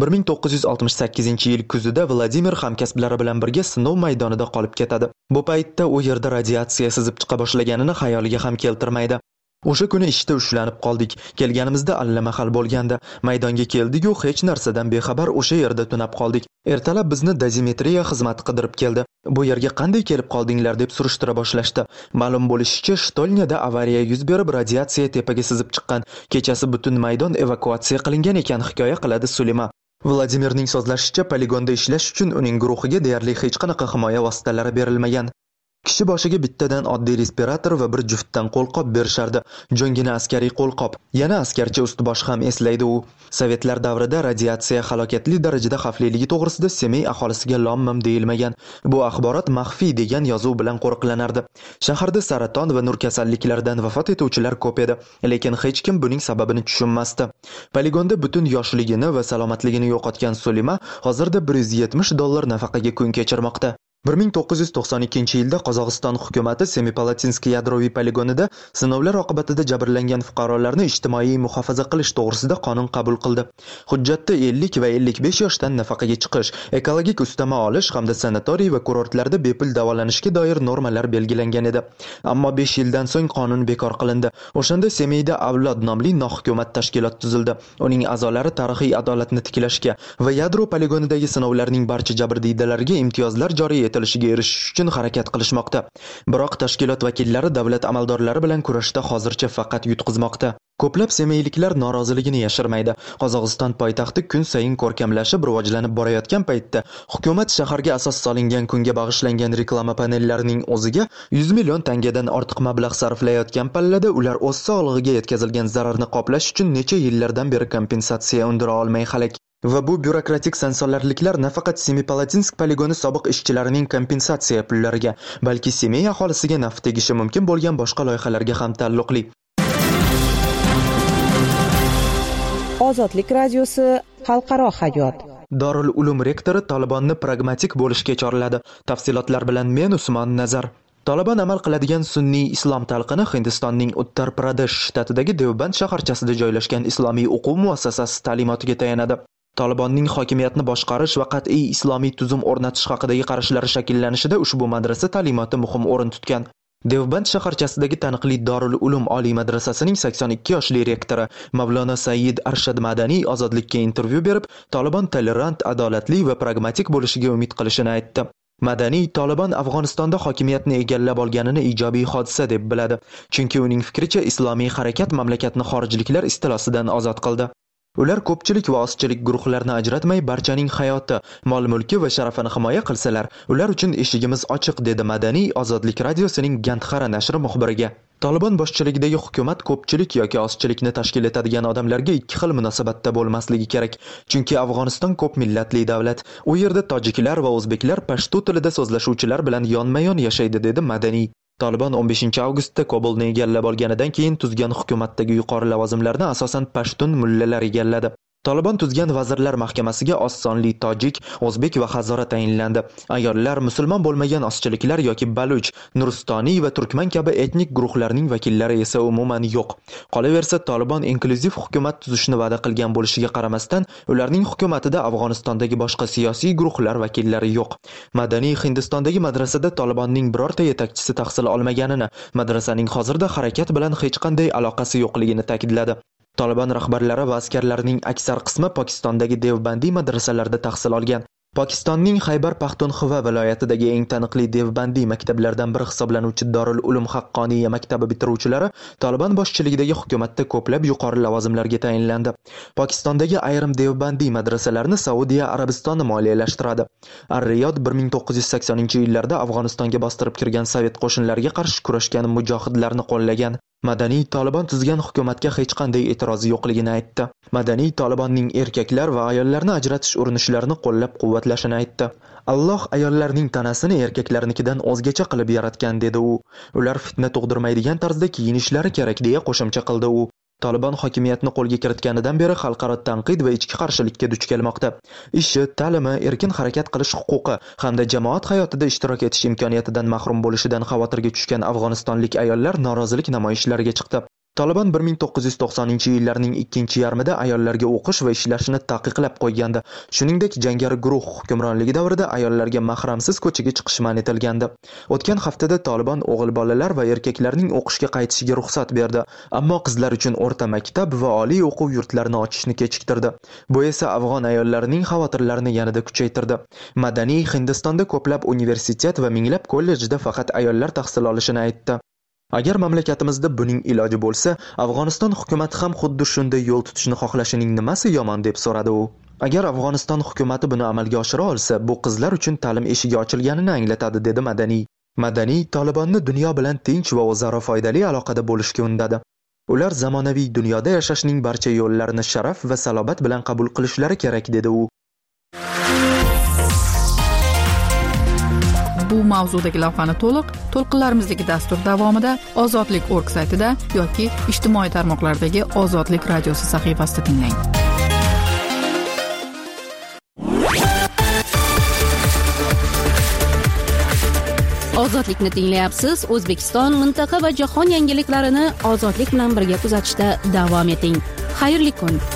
1968-yil kuzida Vladimir hamkasblari bilan birga sinov maydonida qolib ketadi. Bu paytda u yerda radiatsiya sizib chiqa boshlaganini xayoliga ham keltirmaydi. O'sha kuni ishda ushlanib qoldik. Kelganimizda allamahal bo'lganda, maydonga keldik-ku hech narsadan bexabar o'sha yerda tunab qoldik. Ertalab bizni dozimetriya xizmati qidirib keldi. Bu yerga qanday kelib qoldinglar deb surishtira boshlashdi. Ma'lum bo'lishicha, Shtolnyada avariya yuz berib, radiatsiya tepaga sizib chiqqan. Kechasi butun maydon evakuatsiya qilingan ekan, hikoya qiladi Sulima. Vladimirning so'zlashicha, poligonda ishlash uchun uning guruhiga deyarli hech qanaqa himoya vositalari berilmagan. Kishi boshiga bittadan oddiy respirator va bir juftdan qo'lqop berishardi. Jo'ngina askariy qo'lqop. Yana askarcha ust-bosh ham eslaydi u. Sovetlar davrida radiatsiya halokatli darajada xavfliligi to'g'risida Semey aholisiga lom-mim deyilmagan. Bu axborot maxfiy degan yozuv bilan qo'riqlanardi. Shaharda saraton va nur kasalliklaridan vafot etuvchilar ko'p edi, lekin hech kim buning sababini tushunmasdi. Poligonda butun yoshligini va salomatligini yo'qotgan Sulima hozirda $170 nafaqaga kun kechirmoqda. 1992-yilda Qozog'iston hukumati Semipalatinsk yadroviy poligonida sinovlar oqibatida jabrlangan fuqarolarni ijtimoiy muhofaza qilish to'g'risida qonun qabul qildi. Hujjatda 50 va 55 yoshdan nafaqaga chiqish, ekologik ustama olish hamda sanatoriy va kurortlarda bepul davolanishga doir normalar belgilangan edi. Ammo 5 yildan so'ng qonun bekor qilindi. O'shanda Semeyda Avlod nomli nohukumat tashkilot tuzildi. Uning a'zolari tarixiy adolatni tiklashga va yadro poligonidagi sinovlarning barcha jabrdiydalarga imtiyozlar joriy etilishiga erishish uchun harakat qilishmoqda. Biroq tashkilot vakillari davlat amaldorlari bilan kurashda hozircha faqat yutqizmoqda. Ko'plab semeyliklar noroziligini yashirmaydi. Qozog'iston poytaxti kun sayin ko'rkamlashib, rivojlanib borayotgan paytda hukumat shaharga asos solingan kunga bag'ishlangan reklama panellarining o'ziga 100 million tangadan ortiq mablag' sarflayotgan pallada ular o'z sog'lig'iga yetkazilgan zararni qoplash uchun necha yillardan beri kompensatsiya undira olmay halak. Va bu byurokratik sansolarliklar nafaqat Semipalatinsk poligoni sobiq ishchilarining kompensatsiya pullariga, balki Semey aholisiga naf tegishi mumkin bo'lgan boshqa loyihalarga ham taalluqli. Ozodlik radiosi xalqaro hayot. Dorul Ulum rektori Tolibonni pragmatik bo'lishga chorladi. Tafsilotlar bilan men Usmon Nazar. Taliban amal qiladigan sunniy islom talqini Hindistonning Uttar Pradesh shtatidagi Devband shaharchasida joylashgan islomiy o'quv muassasasi ta'limotiga tayanadi. Talibanning hokimiyatni boshqarish va qat'iy islomiy tuzum o'rnatish haqidagi qarashlari shakllanishida ushbu madrasa ta'limoti muhim o'rin tutgan. Devband shaharchasidagi taniqli Dorul Ulum oliy madrasasining 82 yoshli rektori Mavlona Said Arshad Madaniy Ozodlikka intervyu berib, Taliban tolerant, adolatli va pragmatik bo'lishiga umid qilishini aytdi. Madaniy Taliban Afg'onistonda hokimiyatni egallab olganini ijobiy hodisa deb biladi, chunki uning fikricha islomiy harakat mamlakatni xorijliklar istilosidan ozod qildi. Ular ko'pchilik va ozchilik guruhlarini ajratmay barchaning hayoti, mol-mulki va sharafini himoya qilsalar, ular uchun eshigimiz ochiq, dedi Madaniy Ozodlik radiosining Gandhara nashri muxbiriga. Taliban boshchiligidagi hukumat ko'pchilik yoki ozchilikni tashkil etadigan odamlarga ikki xil munosabatda bo'lmasligi kerak. Chunki Afg'oniston ko'p millatli davlat. U yerda tojiklar va o'zbeklar pashto tilida so'zlashuvchilar bilan yonma-yon yashaydi, dedi Madaniy. Taliban 15 avgustda Kobulni egallab olganidan keyin tuzgan hukumatdagi yuqori lavozimlarni asosan pashtun mullalar egalladi. Taliban tuzgan vazirlar mahkamasiga oz sonli tojik, o'zbek va hazora tayinlandi. Ayollar, musulmon bo'lmagan ozchiliklar yoki baluch, nuristoniy va turkman kabi etnik guruhlarning vakillari esa umuman yo'q. Qolaversa, Taliban inklyuziv hukumat tuzishni va'da qilgan bo'lishiga qaramasdan, ularning hukumatida Afg'onistondagi boshqa siyosiy guruhlar vakillari yo'q. Madaniy Hindistondagi madrasada Talibanning birorta yetakchisi tahsil olmaganini, madrasaning hozirda harakat bilan hech qanday aloqasi yo'qligini ta'kidladi. Taliban rahbarlari va askarlarining aksar qismi Pokistondagi Devbandiy madrasalarda tahsil olgan. Pokistonning Xaybar Paxtunxva viloyatidagi eng taniqli Devbandiy maktablaridan biri hisoblanuvchi Dorul Ulum Haqqoniya maktabi bitiruvchilari Taliban boshchiligidagi hukumatda ko'plab yuqori lavozimlarga tayinlandi. Pokistondagi ayrim Devbandiy madrasalarini Saudiya Arabistoni moliyalashtiradi. Ar-Riyod 1980-yillarda Afg'onistonga bostirib kirgan sovet qo'shinlariga qarshi kurashgan mujohidlarni qo'llagan. Madaniy Taliban tuzgan hukumatga hech qanday e'tirozi yo'qligini aytdi. Madaniy Talibanning erkaklar va ayollarni ajratish urinishlarini qo'llab-quvvatlashini aytdi. Alloh ayollarning tanasini erkaklarnikidan o'zgacha qilib yaratgan, dedi u. Ular fitna tug'dirmaydigan tarzda kiyinishlari kerak, deya qo'shimcha qildi u. Taliban hokimiyatni qo'lga kiritganidan beri xalqaro tanqid va ichki qarshilikka duch kelmoqda. Ishi, ta'limi, erkin harakat qilish huquqi hamda jamoat hayotida ishtirok etish imkoniyatidan mahrum bo'lishidan xavotirga tushgan afg'onistonlik ayollar norozilik namoyishlariga chiqdi. Taliban 1990-yillarning ikkinchi yarmida ayollarga o'qish va ishlashni taqiqlab qo'ygandi. Shuningdek, jangari guruh hukmronligi davrida ayollarga mahramsiz ko'chaga chiqish man etilgandi. O'tgan haftada Taliban o'g'il bolalar va erkaklarning o'qishga qaytishiga ruxsat berdi, ammo qizlar uchun o'rta maktab va oliy o'quv yurtlarini ochishni kechiktirdi. Bu esa afg'on ayollarining xavotirlarini yanada kuchaytirdi. Madaniy Hindistonda ko'plab universitet va minglab kollejda faqat ayollar tahsil olishini aytdi. Agar mamlakatimizda buning iloji bo'lsa, Afg'oniston hukumati ham xuddi shunday yo'l tutishni xohlashining nimasi yomon, deb so'radi u. Agar Afg'oniston hukumati buni amalga oshira olsa, bu qizlar uchun ta'lim eshigi ochilganini anglatadi, dedi Madaniy. Madaniy Talibanni dunyo bilan tinch va o'zaro foydali aloqada bo'lishga undadi. Ular zamonaviy dunyoda yashashning barcha yo'llarini sharaf va salobat bilan qabul qilishlari kerak, dedi u. Bu mavzudagi lavhani to'lqinlarimizdagi dastur davomida Ozodlik.org saytida yoki ijtimoiy tarmoqlardagi Ozodlik radiosi sahifasida tinglang. Ozodlikni tinglayapsiz. O'zbekiston, mintaqa va jahon yangiliklarini ozodlik bilan birga kuzatishda davom eting. Xayrli kun.